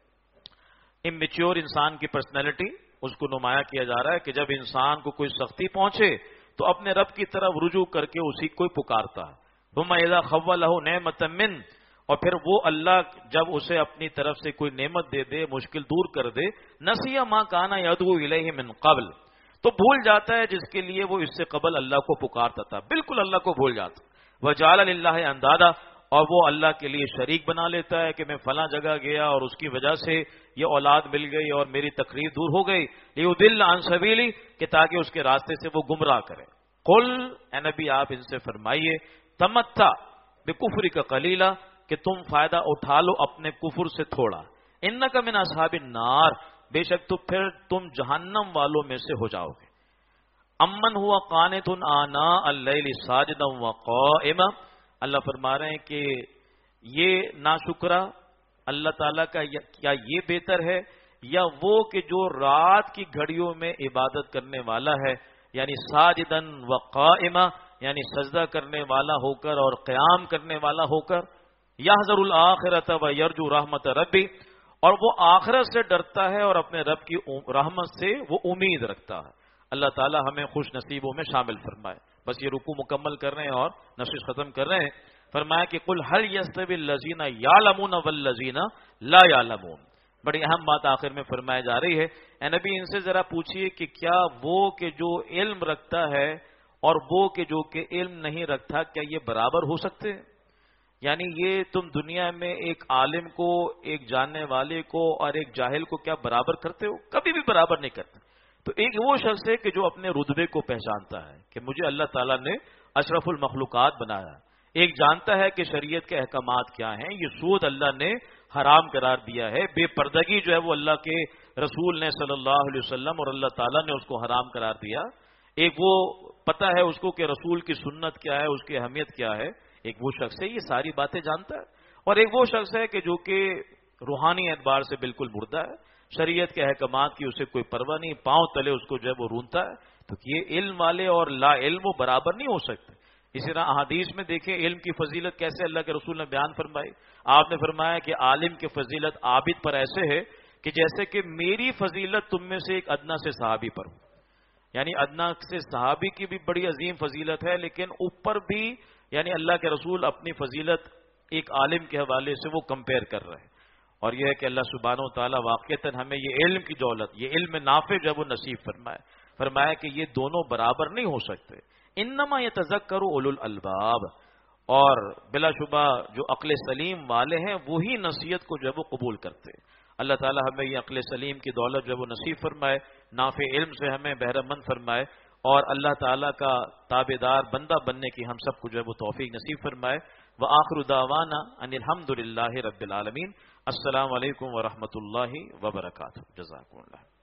اممیچیور انسان کی پرسنالٹی اس کو نمایاں کیا جا رہا ہے کہ جب انسان کو کوئی سختی پہنچے تو اپنے رب کی طرف رجوع کر کے اسی کو پکارتا ہے. ثُمَّ إِذَا خَوَّلَهُ نِعْمَةً مِّنْهُ، اور پھر وہ اللہ جب اسے اپنی طرف سے کوئی نعمت دے دے، مشکل دور کر دے، نَسِيَ مَا كَانَ يَدْعُو إِلَيْهِ مِنْ قَبْلُ، تو بھول جاتا ہے جس کے لیے وہ اس سے قبل اللہ کو پکارتا تھا، بالکل اللہ کو بھول جاتا. وَجَعَلَ لِلَّهِ أَندَادًا، اور وہ اللہ کے لیے شریک بنا لیتا ہے کہ میں فلاں جگہ گیا اور اس کی وجہ سے یہ اولاد مل گئی اور میری تقریر دور ہو گئی. لِيُضِلَّ عَن سَبِيلِهِ، کہ تاکہ اس کے راستے سے وہ گمراہ کرے. قل، اے نبی آپ ان سے فرمائیے، تمتع بکفرک قلیلا، کہ تم فائدہ اٹھا لو اپنے کفر سے تھوڑا. انک من اصحاب النار، بے شک تو پھر تم جہنم والوں میں سے ہو جاؤ گے. امن ہوا قانت آناء اللیل ساجدا وقائما، اللہ فرما رہے ہیں کہ یہ ناشکرا اللہ تعالیٰ کا کیا یہ بہتر ہے یا وہ کہ جو رات کی گھڑیوں میں عبادت کرنے والا ہے، یعنی ساجدن وقائما، یعنی سجدہ کرنے والا ہو کر اور قیام کرنے والا ہو کر. یحذر الآخرۃ ویرجو رحمت ربی، اور وہ آخرت سے ڈرتا ہے اور اپنے رب کی رحمت سے وہ امید رکھتا ہے. اللہ تعالی ہمیں خوش نصیبوں میں شامل فرمائے. بس یہ رکوع مکمل کر رہے ہیں اور نشست ختم کر رہے ہیں. فرمایا کہ قل هل يستوي الذين يعلمون والذين لا يعلمون، بڑی اہم بات آخر میں فرمائی جا رہی ہے. اے نبی ان سے ذرا پوچھئے کہ کیا وہ کہ جو علم رکھتا ہے اور وہ کہ جو کہ علم نہیں رکھتا، کیا یہ برابر ہو سکتے ہیں؟ یعنی یہ تم دنیا میں ایک عالم کو، ایک جاننے والے کو اور ایک جاہل کو کیا برابر کرتے ہو؟ کبھی بھی برابر نہیں کرتے. تو ایک وہ شخص ہے کہ جو اپنے رتبے کو پہچانتا ہے کہ مجھے اللہ تعالیٰ نے اشرف المخلوقات بنایا. ایک جانتا ہے کہ شریعت کے احکامات کیا ہیں، یہ سود اللہ نے حرام قرار دیا ہے، بے پردگی جو ہے وہ اللہ کے رسول نے صلی اللہ علیہ وسلم اور اللہ تعالیٰ نے اس کو حرام قرار دیا. ایک وہ پتہ ہے اس کو کہ رسول کی سنت کیا ہے، اس کی اہمیت کیا ہے. ایک وہ شخص ہے یہ ساری باتیں جانتا ہے. اور ایک وہ شخص ہے کہ جو کہ روحانی اعتبار سے بالکل مردہ ہے، شریعت کے احکامات کی اسے کوئی پرواہ نہیں، پاؤں تلے اس کو جو ہے وہ رونتا ہے. تو یہ علم والے اور لا علم وہ برابر نہیں ہو سکتے. اسی طرح احادیث میں دیکھیں علم کی فضیلت کیسے اللہ کے رسول نے بیان فرمائی. آپ نے فرمایا کہ عالم کی فضیلت عابد پر ایسے ہے کہ جیسے کہ میری فضیلت تم میں سے ایک ادنا سے صحابی پر ہو. یعنی ادنا سے صحابی کی بھی بڑی عظیم فضیلت ہے، لیکن اوپر بھی یعنی اللہ کے رسول اپنی فضیلت ایک عالم کے حوالے سے وہ کمپیئر کر رہے ہیں. اور یہ ہے کہ اللہ سبحانہ و تعالیٰ واقعتاً ہمیں یہ علم کی دولت، یہ علم نافع جو ہے وہ نصیب فرمایا کہ یہ دونوں برابر نہیں ہو سکتے. انما یتذکر اولو الالباب، اور بلا شبہ جو عقل سلیم والے ہیں وہی نصیحت کو جو ہے وہ قبول کرتے. اللہ تعالیٰ ہمیں یہ عقل سلیم کی دولت جو ہے وہ نصیب فرمائے، نافع علم سے ہمیں بہرہ مند فرمائے، اور اللہ تعالیٰ کا تابع دار بندہ بننے کی ہم سب کو جو ہے وہ توفیق نصیب فرمائے. وآخر دعوانا ان الحمد للہ رب العالمین. السلام علیکم ورحمۃ اللہ وبرکاتہ. جزاکم اللہ.